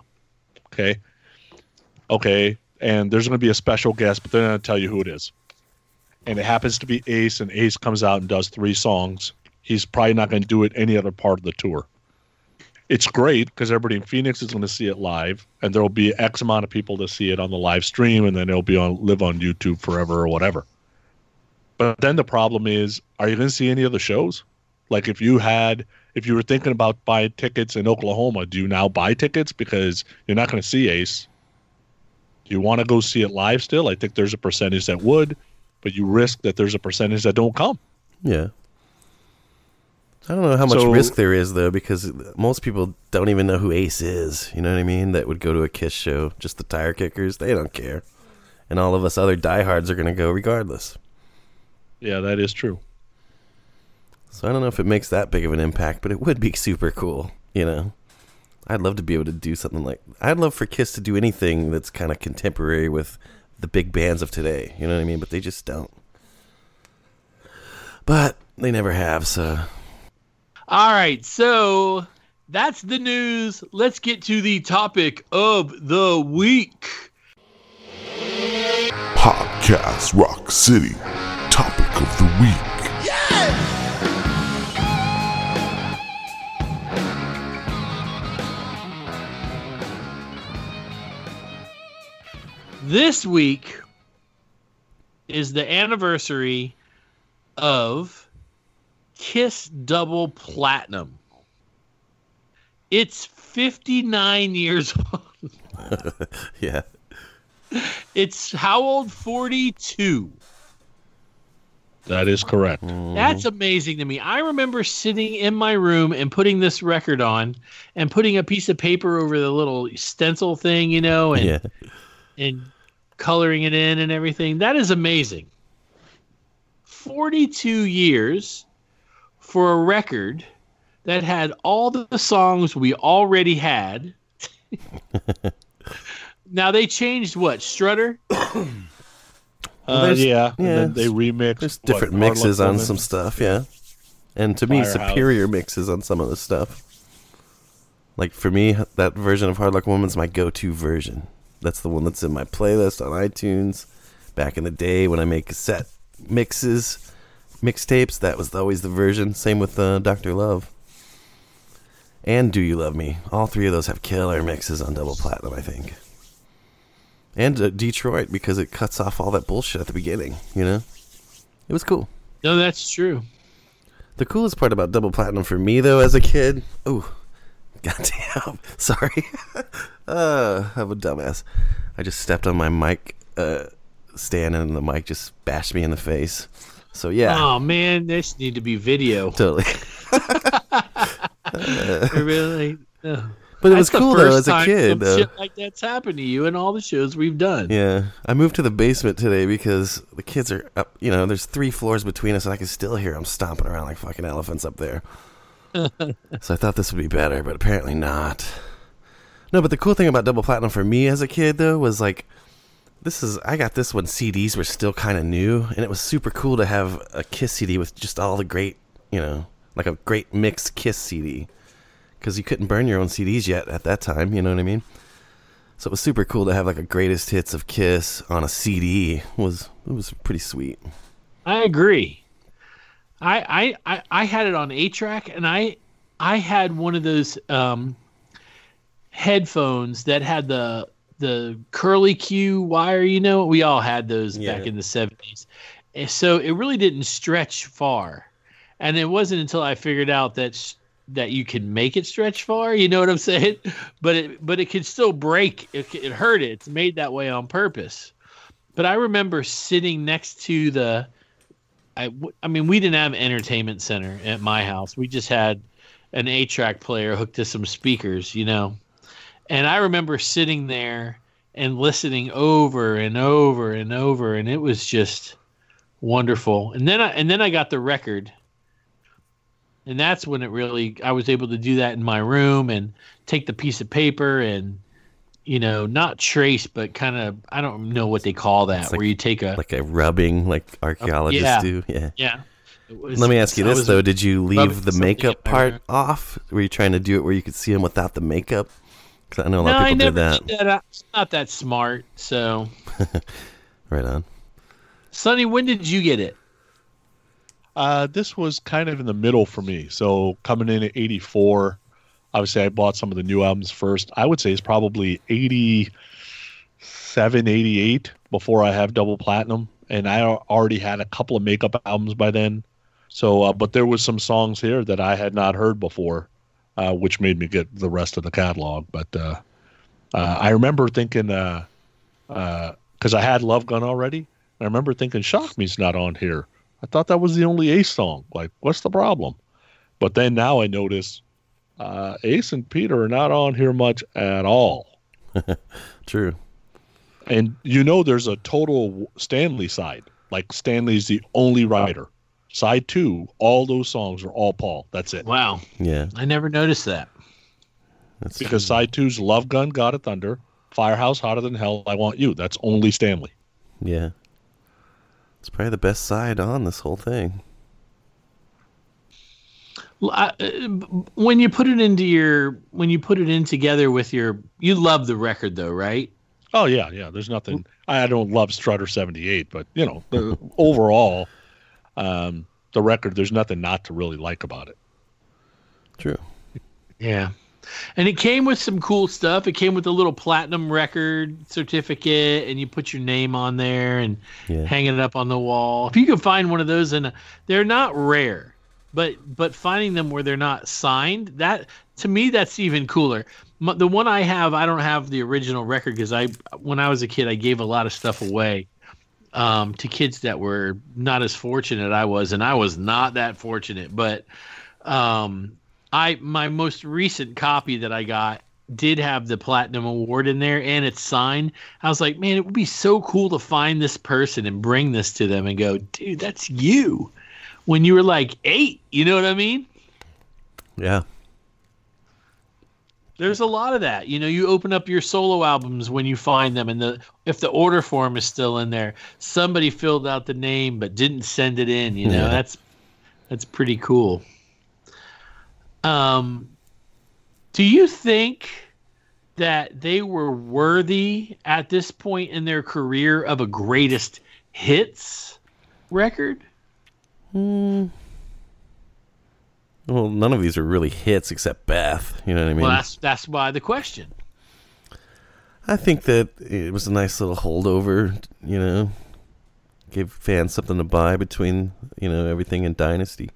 Okay. And there's going to be a special guest, but they're not going to tell you who it is. And it happens to be Ace, and Ace comes out and does 3 songs. He's probably not going to do it any other part of the tour. It's great because everybody in Phoenix is going to see it live, and there will be X amount of people to see it on the live stream, and then it'll be live on YouTube forever or whatever. But then the problem is, are you going to see any of the shows? Like if you were thinking about buying tickets in Oklahoma, do you now buy tickets because you're not going to see Ace? Do you want to go see it live still? I think there's a percentage that would, but you risk that there's a percentage that don't come. Yeah. I don't know how much risk there is, though, because most people don't even know who Ace is. You know what I mean? That would go to a Kiss show. Just the tire kickers. They don't care. And all of us other diehards are going to go regardless. Yeah, that is true. So I don't know if it makes that big of an impact, but it would be super cool, I'd love to be able to do something like... I'd love for Kiss to do anything that's kind of contemporary with the big bands of today. You know what I mean? But they just don't. But they never have, so... All right, so that's the news. Let's get to the topic of the week. Podcast Rock City. Topic of the week. This week is the anniversary of Kiss Double Platinum. It's 59 years old. Yeah. It's how old? 42. That is correct. That's amazing to me. I remember sitting in my room and putting this record on and putting a piece of paper over the little stencil thing, you know, and coloring it in and everything. That is amazing. 42 years for a record that had all the songs we already had. Now they changed what? Strutter? Yeah. And then they remixed. There's different mixes on some stuff, yeah. And to me, superior mixes on some of the stuff. Like for me, that version of Hard Luck Woman's my go-to version. That's the one that's in my playlist on iTunes. Back in the day when I made cassette mixtapes, that was always the version. Same with Dr. Love. And Do You Love Me. All three of those have killer mixes on Double Platinum, I think. And Detroit, because it cuts off all that bullshit at the beginning, you know? It was cool. No, that's true. The coolest part about Double Platinum for me, though, as a kid... Oh, goddamn. Sorry. I'm a dumbass. I just stepped on my mic stand, and the mic just bashed me in the face. So, yeah. Oh, man, this need to be video. Totally. Really? But it was cool, though, as a kid. Shit like that's happened to you in all the shows we've done. Yeah. I moved to the basement today because the kids are up. You know, there's 3 floors between us, and I can still hear them stomping around like fucking elephants up there. So I thought this would be better, but apparently not. No, but the cool thing about Double Platinum for me as a kid, though, was like, I got this when CDs were still kind of new, and it was super cool to have a Kiss CD with just all the great, you know, like a great mixed Kiss CD. Because you couldn't burn your own CDs yet at that time, you know what I mean? So it was super cool to have like a greatest hits of Kiss on a CD. It was pretty sweet. I agree. I had it on 8-track, and I had one of those headphones that had the curly Q wire. You know, we all had those back in the 70s. So it really didn't stretch far, and it wasn't until I figured out that you can make it stretch far. You know what I'm saying? But it could still break. It hurt it. It's made that way on purpose. But I remember sitting next to I mean, we didn't have an entertainment center at my house. We just had an 8-track player hooked to some speakers, you know. And I remember sitting there and listening over and over and over, and it was just wonderful. And then I got the record. And that's when I was able to do that in my room and take the piece of paper and, you know, not trace, but kind of, I don't know what they call that, where you take like a rubbing, like archaeologists do. Yeah. Yeah. Let me ask you this, though. Did you leave the makeup part off? Were you trying to do it where you could see them without the makeup? Because I know a lot of people did that. Did that. I'm not that smart, so. Right on. Sonny, when did you get it? This was kind of in the middle for me. So coming in at 84, obviously I bought some of the new albums first. I would say it's probably 87, 88 before I have Double Platinum. And I already had a couple of makeup albums by then. So, but there was some songs here that I had not heard before, which made me get the rest of the catalog. But I remember thinking, because I had Love Gun already, I remember thinking Shock Me's not on here. I thought that was the only Ace song. Like, what's the problem? But then now I notice Ace and Peter are not on here much at all. True. And you know there's a total Stanley side. Like, Stanley's the only writer. Side 2, all those songs are all Paul. That's it. Wow. Yeah. I never noticed that. That's because side 2's Love Gun, God of Thunder, Firehouse, Hotter Than Hell, I Want You. That's only Stanley. Yeah. It's probably the best side on this whole thing. When you put it in together with you love the record though, right? Oh yeah. There's nothing. I don't love Strutter 78, but you know, overall, the record, there's nothing not to really like about it. True. Yeah. And it came with some cool stuff. It came with a little platinum record certificate, and you put your name on there and hang it up on the wall. If you can find one of those, and they're not rare, but finding them where they're not signed, that to me that's even cooler. The one I have, I don't have the original record because when I was a kid, I gave a lot of stuff away to kids that were not as fortunate I was, and I was not that fortunate. But my most recent copy that I got did have the Platinum Award in there, and it's signed. I was like, man, it would be so cool to find this person and bring this to them and go, dude, that's you when you were like 8. You know what I mean? Yeah. There's a lot of that. You open up your solo albums when you find them, and if the order form is still in there, somebody filled out the name but didn't send it in. That's pretty cool. Do you think that they were worthy at this point in their career of a greatest hits record? Well, none of these are really hits except Beth. You know what I mean? Well, that's why the question. I think that it was a nice little holdover, gave fans something to buy between, everything in Dynasty.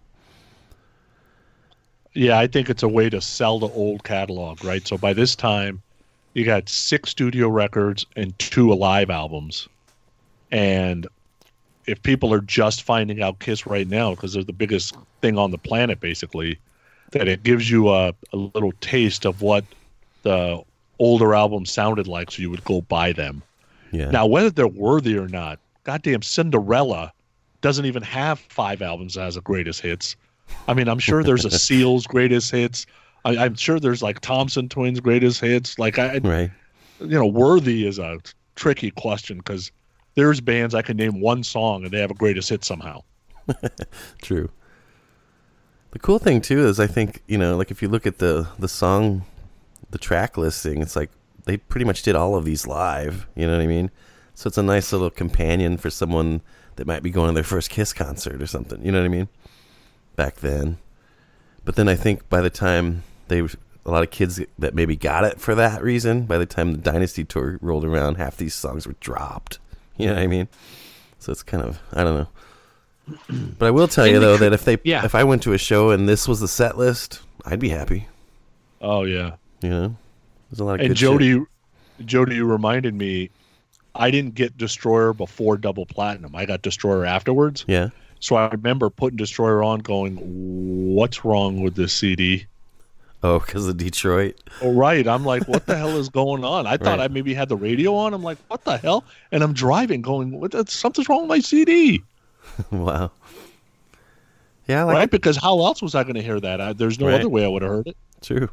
Yeah, I think it's a way to sell the old catalog, right? So by this time, you got 6 studio records and 2 Alive albums. And if people are just finding out Kiss right now, because they're the biggest thing on the planet, basically, that it gives you a little taste of what the older albums sounded like, so you would go buy them. Yeah. Now, whether they're worthy or not, goddamn Cinderella doesn't even have 5 albums as a greatest hits. I mean, I'm sure there's a Seals greatest hits. I'm sure there's like Thompson Twins greatest hits. Right. Worthy is a tricky question because there's bands I can name one song and they have a greatest hit somehow. True. The cool thing too is I think, if you look at the song, the track listing, it's like they pretty much did all of these live. You know what I mean? So it's a nice little companion for someone that might be going to their first Kiss concert or something. You know what I mean? Back then. But then I think by the time a lot of kids that maybe got it for that reason, by the time the Dynasty tour rolled around, half these songs were dropped. You know what I mean? So it's kind of, I don't know. But I will tell you though that if I went to a show and this was the set list, I'd be happy. Oh yeah. There's a lot of and good Jody, you reminded me, I didn't get Destroyer before Double Platinum. I got Destroyer afterwards. Yeah. So I remember putting Destroyer on going, what's wrong with this CD? Oh, because of Detroit? Oh, right. I'm like, what the hell is going on? I thought I maybe had the radio on. I'm like, what the hell? And I'm driving going, something's wrong with my CD. Wow. Yeah. Right? Because how else was I going to hear that? There's no other way I would have heard it. True.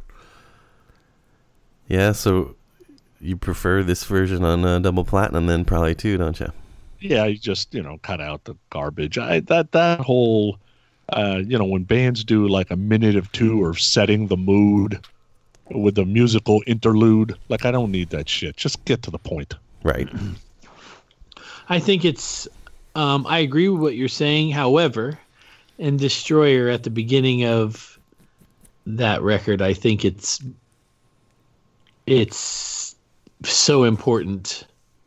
Yeah, so you prefer this version on Double Platinum then probably too, don't you? Yeah, you just, cut out the garbage. That whole, when bands do like a minute of 2 or setting the mood with the musical interlude, like I don't need that shit. Just get to the point. Right. I think it's, I agree with what you're saying. However, in Destroyer at the beginning of that record, I think it's so important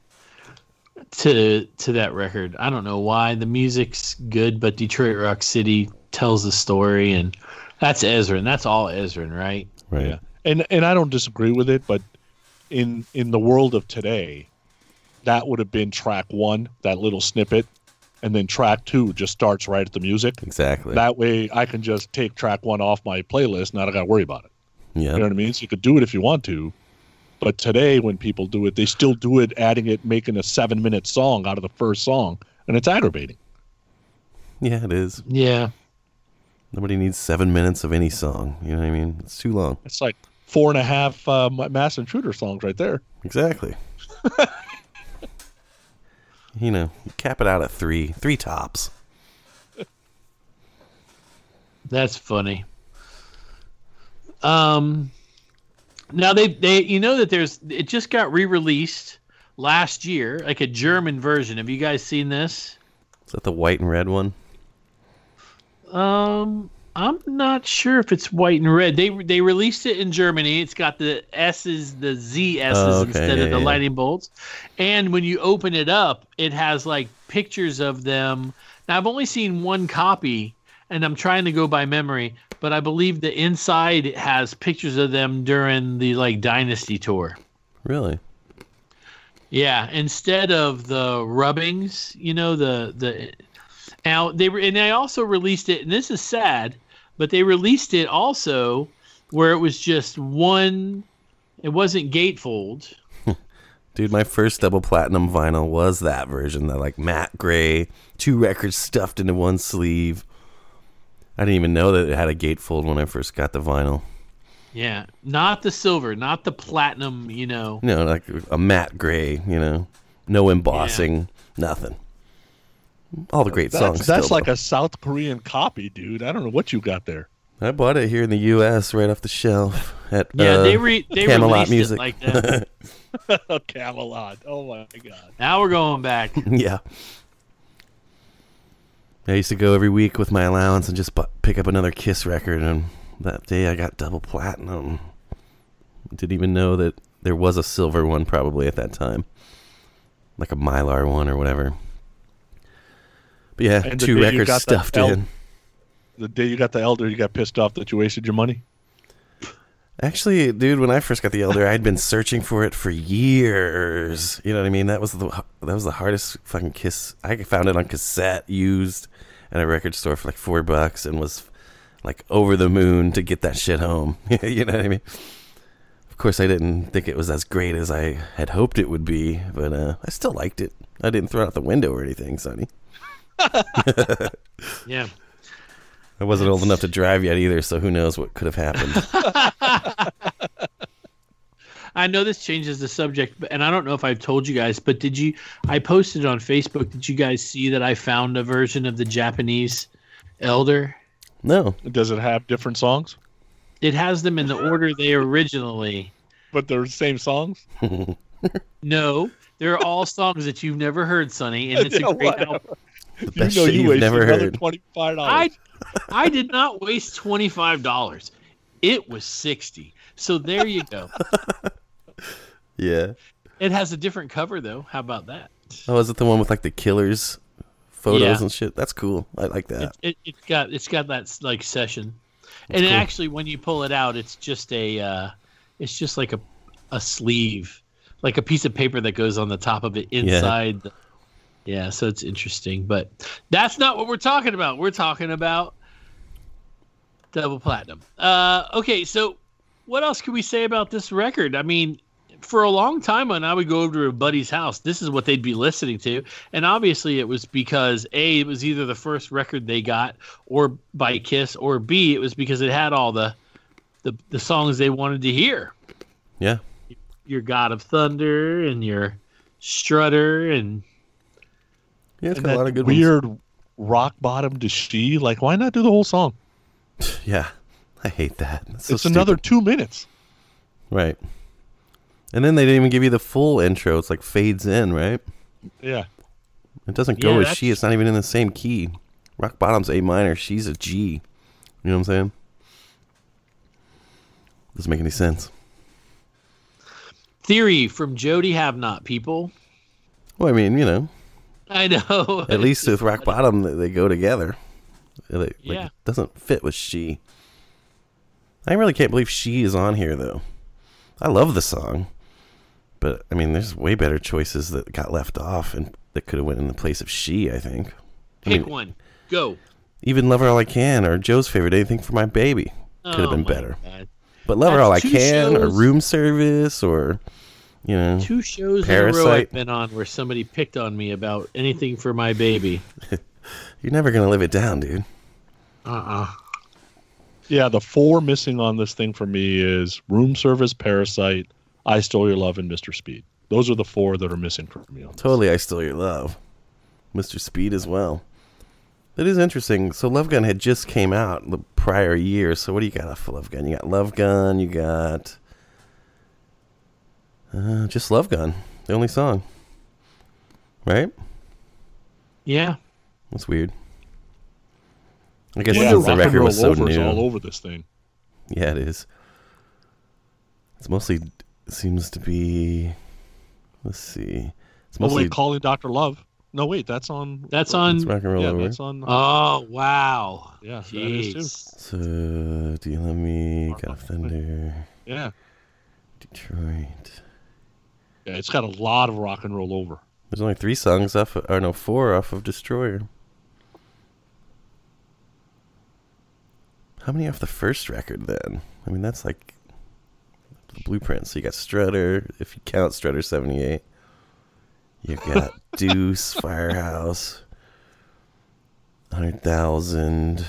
to that record. I don't know why. The music's good, but Detroit Rock City tells the story, and that's Ezrin. That's all Ezrin, right? Right. Yeah. And I don't disagree with it, but in the world of today, that would have been track 1, that little snippet, and then track 2 just starts right at the music. Exactly. That way I can just take track 1 off my playlist, and I don't got to worry about it. Yeah. You know what I mean? So you could do it if you want to. But today, when people do it, they still do it, making a 7-minute song out of the first song, and it's aggravating. Yeah, it is. Yeah. Nobody needs 7 minutes of any song. You know what I mean? It's too long. It's like 4.5 Mass Intruder songs right there. Exactly. You cap it out at 3 tops. That's funny. Now they that it just got re-released last year, like a German version. Have you guys seen this? Is that the white and red one? I'm not sure if it's white and red. They released it in Germany. It's got the S's, the ZS's instead of the lightning bolts. And when you open it up, it has like pictures of them. Now I've only seen one copy, and I'm trying to go by memory, but I believe the inside has pictures of them during the like Dynasty tour. Really? Yeah, instead of the rubbings, the now they also released it, and this is sad, but they released it also where it was just one. It wasn't gatefold. Dude, my first double platinum vinyl was that version, that like matte gray, 2 records stuffed into one sleeve. I didn't even know that it had a gatefold when I first got the vinyl. Yeah, not the silver, not the platinum. No, like a matte gray. No embossing, nothing. All the great songs. That's still, like a South Korean copy, dude. I don't know what you got there. I bought it here in the U.S. right off the shelf at they Camelot released Music. it like that. Camelot. Oh my god. Now we're going back. Yeah. I used to go every week with my allowance and just pick up another Kiss record, and that day I got double platinum. Didn't even know that there was a silver one probably at that time. Like a Mylar one or whatever. But yeah, And 2 records stuffed in. The day you got the Elder, you got pissed off that you wasted your money? Actually, dude, when I first got the Elder, I'd been searching for it for years. You know what I mean? That was the hardest fucking Kiss. I found it on cassette, used at a record store for like $4, and was like over the moon to get that shit home. You know what I mean? Of course, I didn't think it was as great as I had hoped it would be, but I still liked it. I didn't throw it out the window or anything, Sonny. Yeah. I wasn't old enough to drive yet either, so who knows what could have happened. I know this changes the subject, and I don't know if I've told you guys, but I posted on Facebook, did you guys see that I found a version of the Japanese Elder? No. Does it have different songs? It has them in the order they originally. But they're the same songs? No, they're all songs that you've never heard, Sonny, and it's a great album. The best shit you've never heard. $25. I did not waste $25. It was $60. So there you go. Yeah. It has a different cover though. How about that? Oh, is it the one with like the Killers photos Yeah. and shit? That's cool. I like that. It's got that like session, That's and cool. actually when you pull it out, it's just like a sleeve, like a piece of paper that goes on the top of it inside. Yeah, so it's interesting, but that's not what we're talking about. We're talking about double platinum. Okay, so what else can we say about this record? I mean, for a long time when I would go over to a buddy's house, this is what they'd be listening to. And obviously it was because A, it was either the first record they got or by Kiss, or B, it was because it had all the songs they wanted to hear. Yeah. Your God of Thunder and your Strutter and Yeah, it's And got a lot that of good weird rock bottom to she. Like, why not do the whole song? ones. Yeah. I hate that. So It's another stupid. 2 minutes. Right. And then they didn't even give you the full intro. It's like fades in, right? Yeah. It doesn't go Yeah, with that's- she. It's not even in the same key. Rock bottom's A minor. She's a G. You know what I'm saying? Doesn't make any sense. Theory from Jody Have Not, people. Well, I mean, I know. at least with rock bottom, they go together. Yeah. It doesn't fit with she. I really can't believe she is on here, though. I love the song. But, I mean, there's way better choices that got left off and that could have went in the place of she, I think. Pick one. Go. Even Love Her All I Can or Joe's favorite, Anything for My Baby, could have been Oh, my better. God. But Love Her That's All I 2 Can or shows. Room Service or, 2 shows in a row Parasite. I've been on where somebody picked on me about Anything for My Baby. you're never going to live it down, dude. Yeah, the 4 missing on this thing for me is Room Service, Parasite, I Stole Your Love, and Mr. Speed. Those are the 4 that are missing for me. On this. Totally, I Still Your Love. Mr. Speed as well. It is interesting. So Love Gun had just came out the prior year. So what do you got for Love Gun? You got Love Gun. You got just Love Gun. The only song. Right? Yeah. That's weird. I guess Yeah, since the Rock and record Roll was so Over is new. all over this thing. Yeah, it is. It's mostly seems to be. Let's see. It's Oh mostly wait, Calling Dr. Love. No, wait, that's on. That's on. it's Rock and Roll Yeah, Over. that's on. Oh wow. Yeah, that is too. Jeez. So, Do You Love Me? God of Thunder. Yeah, Detroit. yeah, it's got a lot of Rock and Roll Over. There's only 3 songs off, or no, 4 off of Destroyer. How many off the first record then? I mean, that's like the blueprint. So you got Strutter, if you count Strutter 78. You got Deuce, Firehouse, 100,000,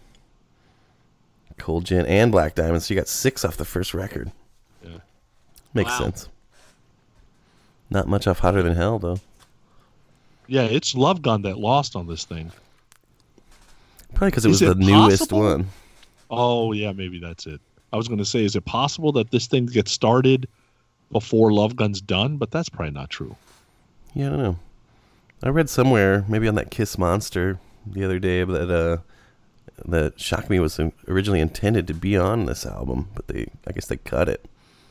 Cold Gin, and Black Diamond. So you got 6 off the first record. Yeah. Makes Wow. sense. Not much off Hotter Than Hell, though. Yeah, it's Love Gun that lost on this thing. Probably because it was Is the it newest possible? one. Oh yeah, maybe that's it. I was going to say, is it possible that this thing gets started before Love Gun's done? But that's probably not true. Yeah, I don't know. I read somewhere, maybe on that Kiss Monster the other day, that Shock Me was originally intended to be on this album, but I guess they cut it.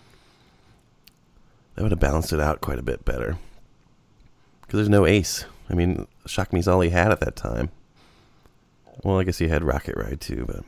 That would have balanced it out quite a bit better. Because there's no Ace. I mean, Shock Me's all he had at that time. Well, I guess he had Rocket Ride too, but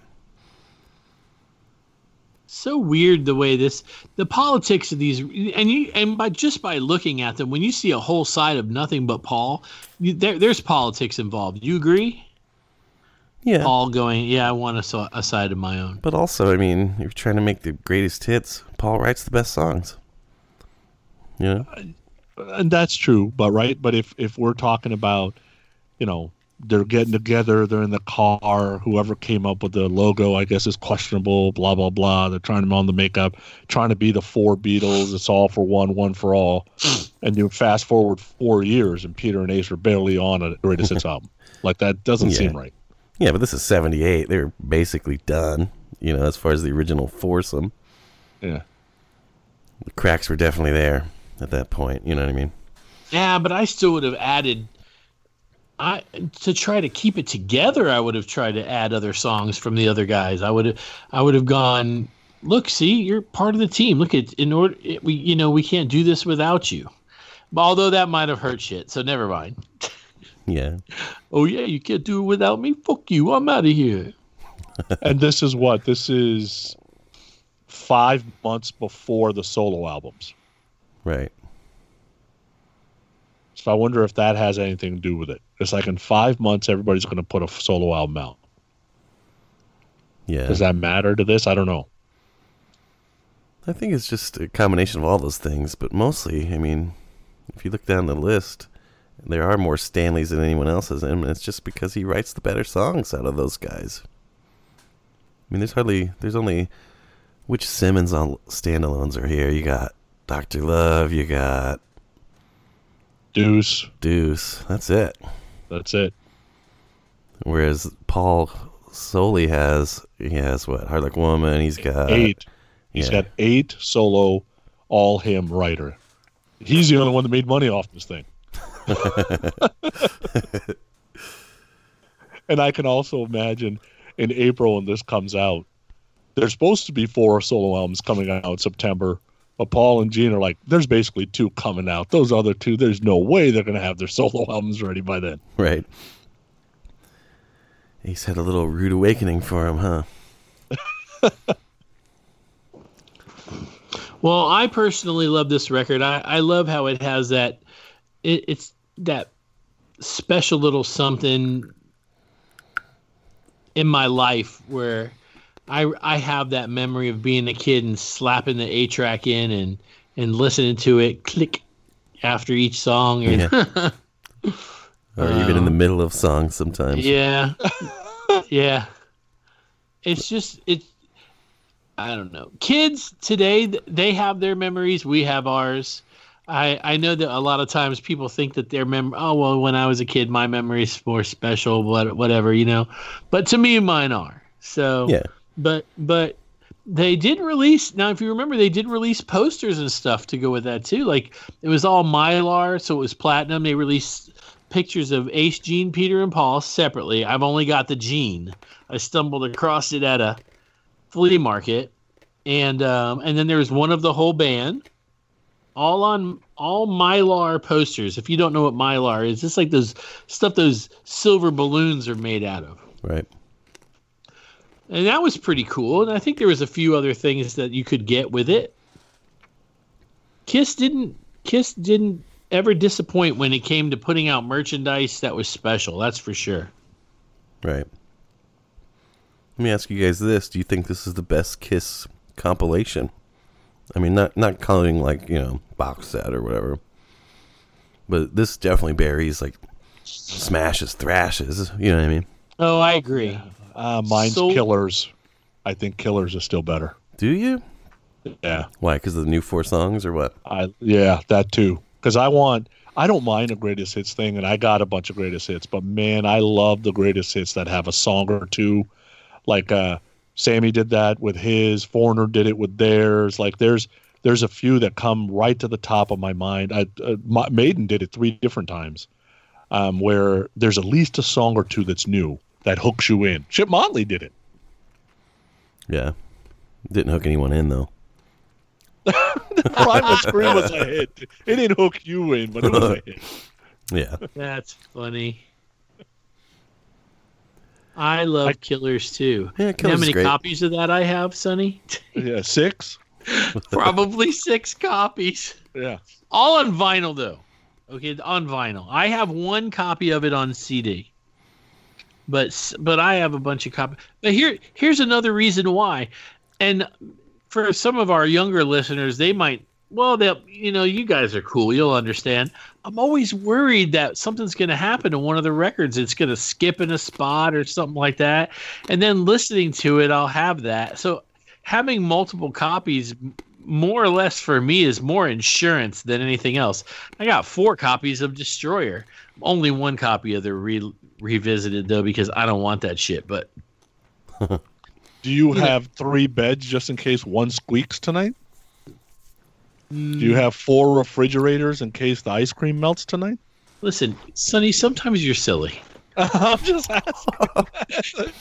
So weird the way the politics of these, and by looking at them, when you see a whole side of nothing but Paul, there's politics involved. You agree? yeah. Paul going, yeah, I want a side of my own. But also, I mean, if you're trying to make the greatest hits, Paul writes the best songs. You know? And that's true, but if we're talking about, they're getting together, they're in the car, whoever came up with the logo, I guess, is questionable, blah, blah, blah. They're trying to on the makeup, trying to be the 4 Beatles, it's all for one for all. And you fast forward 4 years and Peter and Ace are barely on a greatest hits album. Like, that doesn't Yeah. seem right. Yeah, but this is 78. They're basically done, as far as the original foursome. Yeah. The cracks were definitely there at that point, you know what I mean? Yeah, but I still would have added. To try to keep it together, I would have tried to add other songs from the other guys. I would have gone, look, see, you're part of the team. Look, we can't do this without you. But although that might have hurt shit, so never mind. Yeah. Oh yeah, you can't do it without me. Fuck you, I'm out of here. And this is what? This is 5 months before the solo albums. Right. So I wonder if that has anything to do with it. It's like in 5 months, everybody's going to put a solo album out. Yeah. Does that matter to this? I don't know. I think it's just a combination of all those things, but mostly, I mean, if you look down the list, there are more Stanleys than anyone else has in, and it's just because he writes the better songs out of those guys. I mean, there's only, which Simmons on standalones are here? You got Dr. Love, you got Deuce. That's it. That's it. Whereas Paul solely has what? Hard Like Woman. He's got 8. He's yeah. got 8 solo, all him writer. He's the only one that made money off this thing. And I can also imagine in April when this comes out, there's supposed to be 4 solo albums coming out in September. But Paul and Gene are like, there's basically 2 coming out. Those other 2, there's no way they're going to have their solo albums ready by then. Right. He's had a little rude awakening for him, huh? Well, I personally love this record. I love how it has that. It's that special little something in my life where I have that memory of being a kid and slapping the 8-track in and listening to it click after each song. And Yeah. Or even in the middle of songs sometimes. yeah. Yeah. It's just, I don't know. Kids today, they have their memories. We have ours. I know that a lot of times people think that their when I was a kid, my memory is more special, whatever, But to me, mine are. So, Yeah. But they did release, now if you remember, they did release posters and stuff to go with that too. Like it was all Mylar, so it was platinum. They released pictures of Ace, Gene, Peter, and Paul separately. I've only got the Gene. I stumbled across it at a flea market, and then there's one of the whole band, all Mylar posters. If you don't know what Mylar is, it's like those silver balloons are made out of. Right. And that was pretty cool. And I think there was a few other things that you could get with it. Kiss didn't ever disappoint when it came to putting out merchandise that was special. That's for sure. Right. Let me ask you guys this. Do you think this is the best Kiss compilation? I mean, not counting like, box set or whatever. But this definitely buries like smashes, thrashes. You know what I mean? Oh, I agree. Mine's Killers. I think Killers is still better. Do you? Yeah. Why? Because of the new 4 songs or what? Yeah, that too. Because I don't mind a greatest hits thing, and I got a bunch of greatest hits, but man, I love the greatest hits that have a song or two. Like Sammy did that with his, Foreigner did it with theirs. Like there's a few that come right to the top of my mind. Maiden did it 3 different times, where there's at least a song or two that's new that hooks you in. Chip Motley did it. Yeah, didn't hook anyone in though. Primal Scream was a hit. It didn't hook you in, but it was a hit. Yeah. That's funny. I love Killers too. Yeah, Killers. You know how many great. copies of that I have, Sonny? Yeah, 6. Probably 6 copies. Yeah. All on vinyl though. Okay, on vinyl. I have 1 copy of it on CD. But I have a bunch of copies. But here's another reason why. And for some of our younger listeners, they might, you guys are cool. You'll understand. I'm always worried that something's going to happen to one of the records. It's going to skip in a spot or something like that. And then listening to it, I'll have that. So having multiple copies, more or less for me, is more insurance than anything else. I got 4 copies of Destroyer. Only 1 copy of the Revisited, though, because I don't want that shit. But do you have 3 beds just in case one squeaks tonight? Do you have 4 refrigerators in case the ice cream melts tonight? Listen, Sonny, sometimes you're silly. I'm just asking.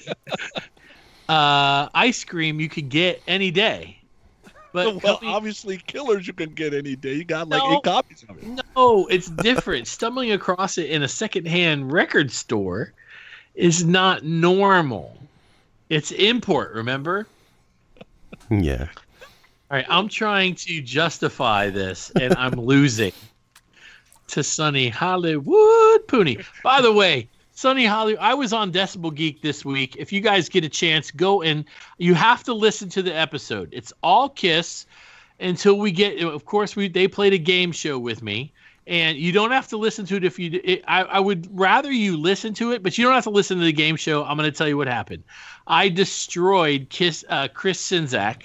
Ice cream you could get any day. But obviously Killers you can get any day. You got 8 copies of it. No, it's different. Stumbling across it in a secondhand record store is not normal. It's import, remember? Yeah. All right, I'm trying to justify this, and I'm losing to Sonny Hollywood Pooney. By the way, Sonny Hollywood, I was on Decibel Geek this week. If you guys get a chance, go and you have to listen to the episode. It's all Kiss until we get. Of course, they played a game show with me, and you don't have to listen to it I would rather you listen to it, but you don't have to listen to the game show. I'm going to tell you what happened. I destroyed Chris Czynszak.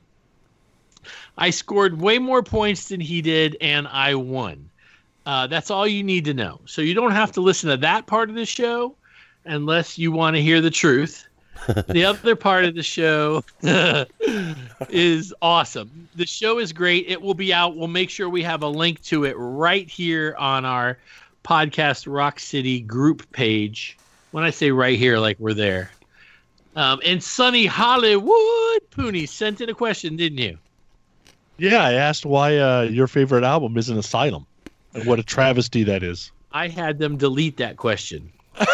I scored way more points than he did, and I won. That's all you need to know. So you don't have to listen to that part of the show unless you want to hear the truth. The other part of the show is awesome. The show is great. It will be out. We'll make sure we have a link to it right here on our podcast Rock City group page. When I say right here, like we're there. And Sonny Hollywood Pooney sent in a question, didn't you? Yeah, I asked why your favorite album isn't Asylum. And what a travesty that is. I had them delete that question.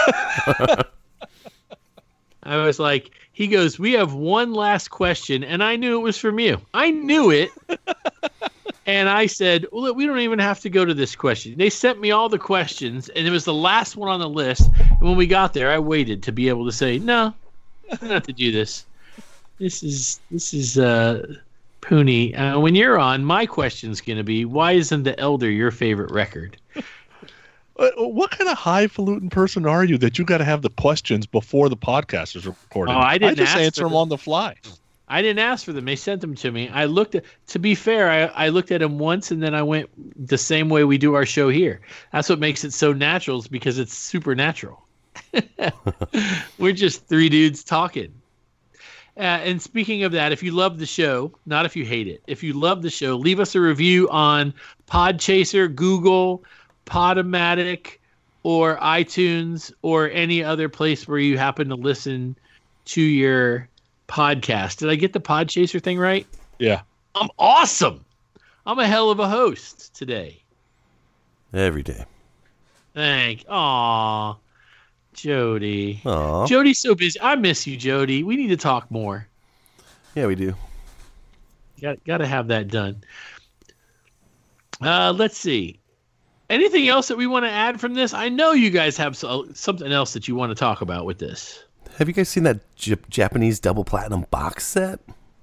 I was like, he goes, we have one last question, and I knew it was from you. I knew it. And I said, well, look, we don't even have to go to this question. They sent me all the questions, and it was the last one on the list. And when we got there, I waited to be able to say, no, I don't have to do this. This is Pooney. When you're on, my question's going to be, why isn't The Elder your favorite record? What kind of highfalutin person are you that you got to have the questions before the podcast is recorded? Oh, I just answer them on the fly. I didn't ask for them. They sent them to me. To be fair, I looked at them once and then I went the same way we do our show here. That's what makes it so natural, is because it's supernatural. We're just 3 dudes talking. And speaking of that, if you love the show, not if you hate it, if you love the show, leave us a review on Podchaser, Google, Podomatic, or iTunes or any other place where you happen to listen to your podcast. Did I get the Podchaser thing right? Yeah. I'm awesome. I'm a hell of a host today. Every day. Aw, Jody. Aw. Jody's so busy. I miss you, Jody. We need to talk more. Yeah, we do. Got to have that done. Let's see. Anything else that we want to add from this? I know you guys have something else that you want to talk about with this. Have you guys seen that Japanese double platinum box set?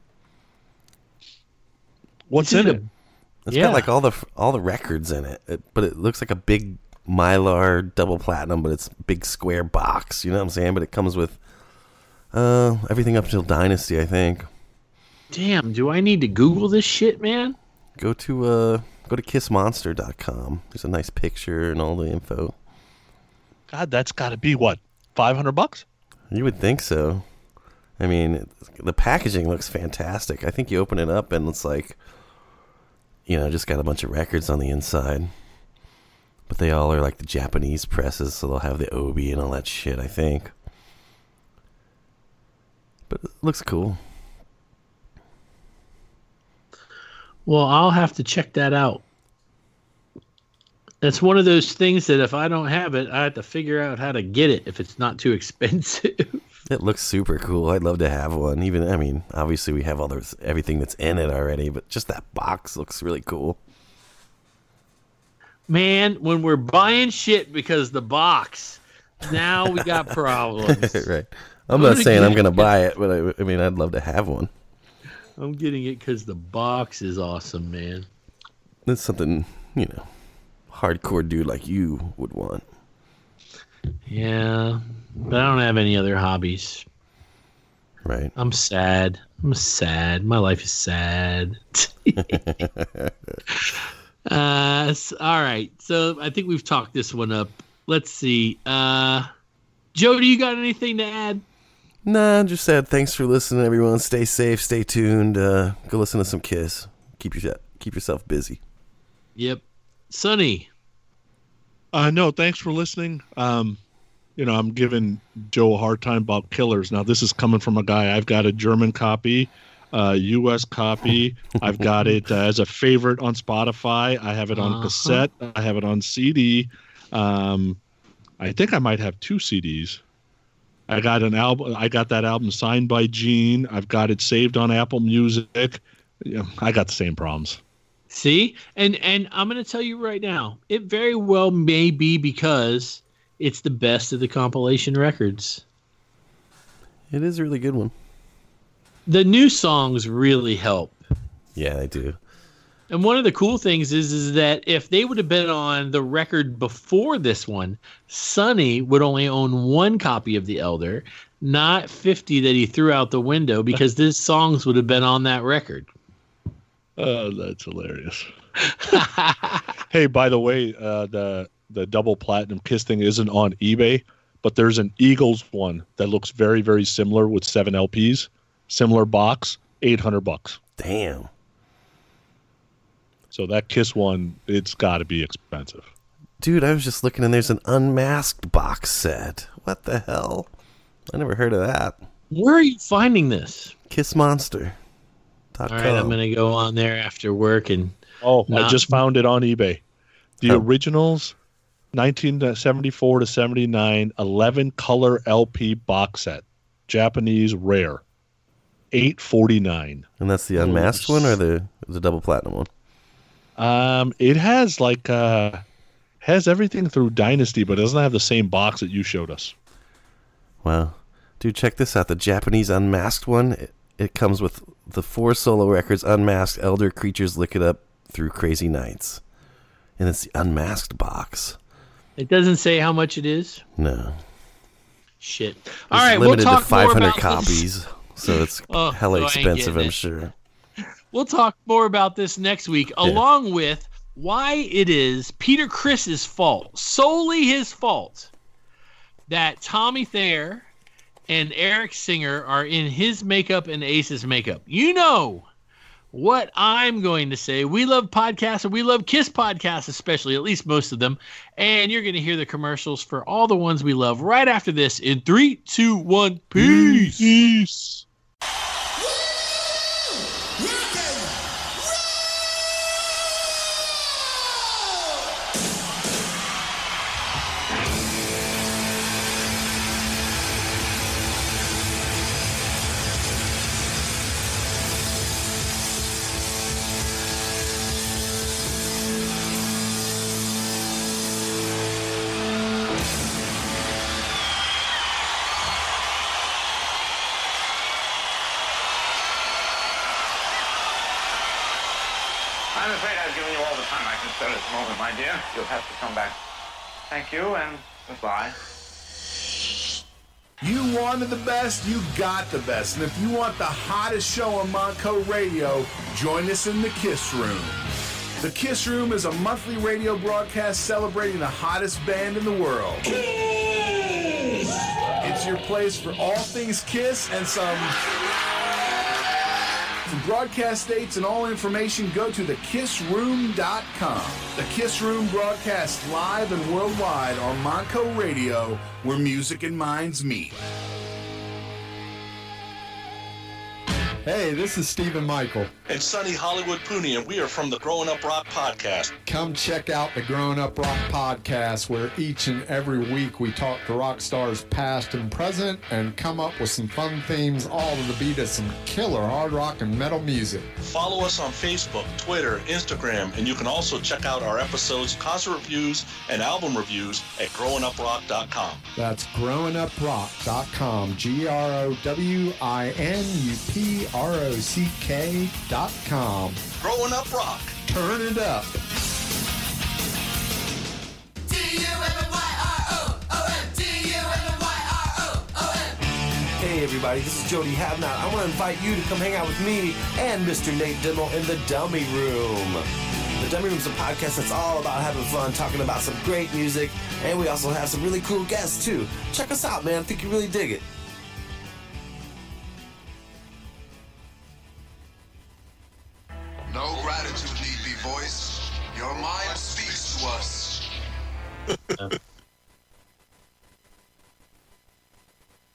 What's in it? It's got like all the records in it, but it looks like a big Mylar double platinum, but it's a big square box. You know what I'm saying? But it comes with everything up till Dynasty, I think. Damn, do I need to Google this shit, man? Go to kissmonster.com. There's a nice picture and all the info. God, that's got to be what, $500? You would think so. I mean, the packaging looks fantastic. I think you open it up and it's like, just got a bunch of records on the inside. But they all are like the Japanese presses, so they'll have the obi and all that shit, I think. But it looks cool. Well, I'll have to check that out. That's one of those things that if I don't have it, I have to figure out how to get it if it's not too expensive. It looks super cool. I'd love to have one. Obviously we have everything that's in it already, but just that box looks really cool. Man, when we're buying shit because the box, now we got problems. Right. I'm not saying I'm going to buy it, but I'd love to have one. I'm getting it because the box is awesome, man. That's something, hardcore dude like you would want. Yeah, but I don't have any other hobbies. Right. I'm sad. My life is sad. All right. So I think we've talked this one up. Let's see. Joe, do you got anything to add? Nah, just said thanks for listening, everyone. Stay safe, stay tuned. Go listen to some Kiss. Keep yourself busy. Yep. Sonny. No, thanks for listening. I'm giving Joe a hard time about Killers. Now, this is coming from a guy. I've got a German copy, U.S. copy. I've got it as a favorite on Spotify. I have it on cassette. I have it on CD. I think I might have 2 CDs. I got an album. I got that album signed by Gene. I've got it saved on Apple Music. I got the same problems. See? And I'm going to tell you right now, it very well may be because it's the best of the compilation records. It is a really good one. The new songs really help. Yeah, they do. And one of the cool things is that if they would have been on the record before this one, Sonny would only own 1 copy of The Elder, not 50 that he threw out the window because these songs would have been on that record. Oh, that's hilarious. Hey, by the way, the double platinum Kiss thing isn't on eBay, but there's an Eagles one that looks very, very similar with 7 LPs, similar box, $800. Damn. So that Kiss one, it's got to be expensive. Dude, I was just looking and there's an unmasked box set. What the hell? I never heard of that. Where are you finding this? Kissmonster.com. All right, I'm going to go on there after work and... I just found it on eBay. The originals, 1974 to 79, 11 color LP box set. Japanese rare. $849. And that's the unmasked one or the double platinum one? It has has everything through Dynasty, but it doesn't have the same box that you showed us. Wow. Dude, check this out. The Japanese unmasked one, it comes with the 4 solo records, Unmasked, Elder, Creatures, Lick It Up, Through Crazy Nights. And it's the unmasked box. It doesn't say how much it is? No. Shit. All right, we'll talk to 500 copies, so it's hella expensive, I'm sure. We'll talk more about this next week, along with why it is Peter Criss's fault, solely his fault, that Tommy Thayer and Eric Singer are in his makeup and Ace's makeup. what I'm going to say. We love podcasts, and we love KISS podcasts, especially, at least most of them. And you're going to hear the commercials for all the ones we love right after this in 3, 2, 1. Peace. Peace. I'm afraid I've given you all the time I can spare at the moment, my dear. You'll have to come back. Thank you, and goodbye. You wanted the best, you got the best. And if you want the hottest show on Monco Radio, join us in the KISS Room. The KISS Room is a monthly radio broadcast celebrating the hottest band in the world. KISS! It's your place for all things KISS and some... For broadcast dates and all information, go to thekissroom.com. The KISS Room broadcasts live and worldwide on Monco Radio, where music and minds meet. Hey, this is Stephen Michael. And Sonny Hollywood Pooney, and we are from the Growing Up Rock Podcast. Come check out the Growing Up Rock Podcast, where each and every week we talk to rock stars past and present and come up with some fun themes, all to the beat of some killer hard rock and metal music. Follow us on Facebook, Twitter, Instagram, and you can also check out our episodes, concert reviews, and album reviews at growinguprock.com. That's growinguprock.com, growinguprock.com. Growing Up Rock. Turn it up. Hey everybody, this is Jody Havnot. I want to invite you to come hang out with me and Mr. Nate Dimmel in the Dummy Room. The Dummy Room's a podcast that's all about having fun, talking about some great music, and we also have some really cool guests too. Check us out, man. I think you really dig it. No gratitude need be voiced. Your mind speaks to us.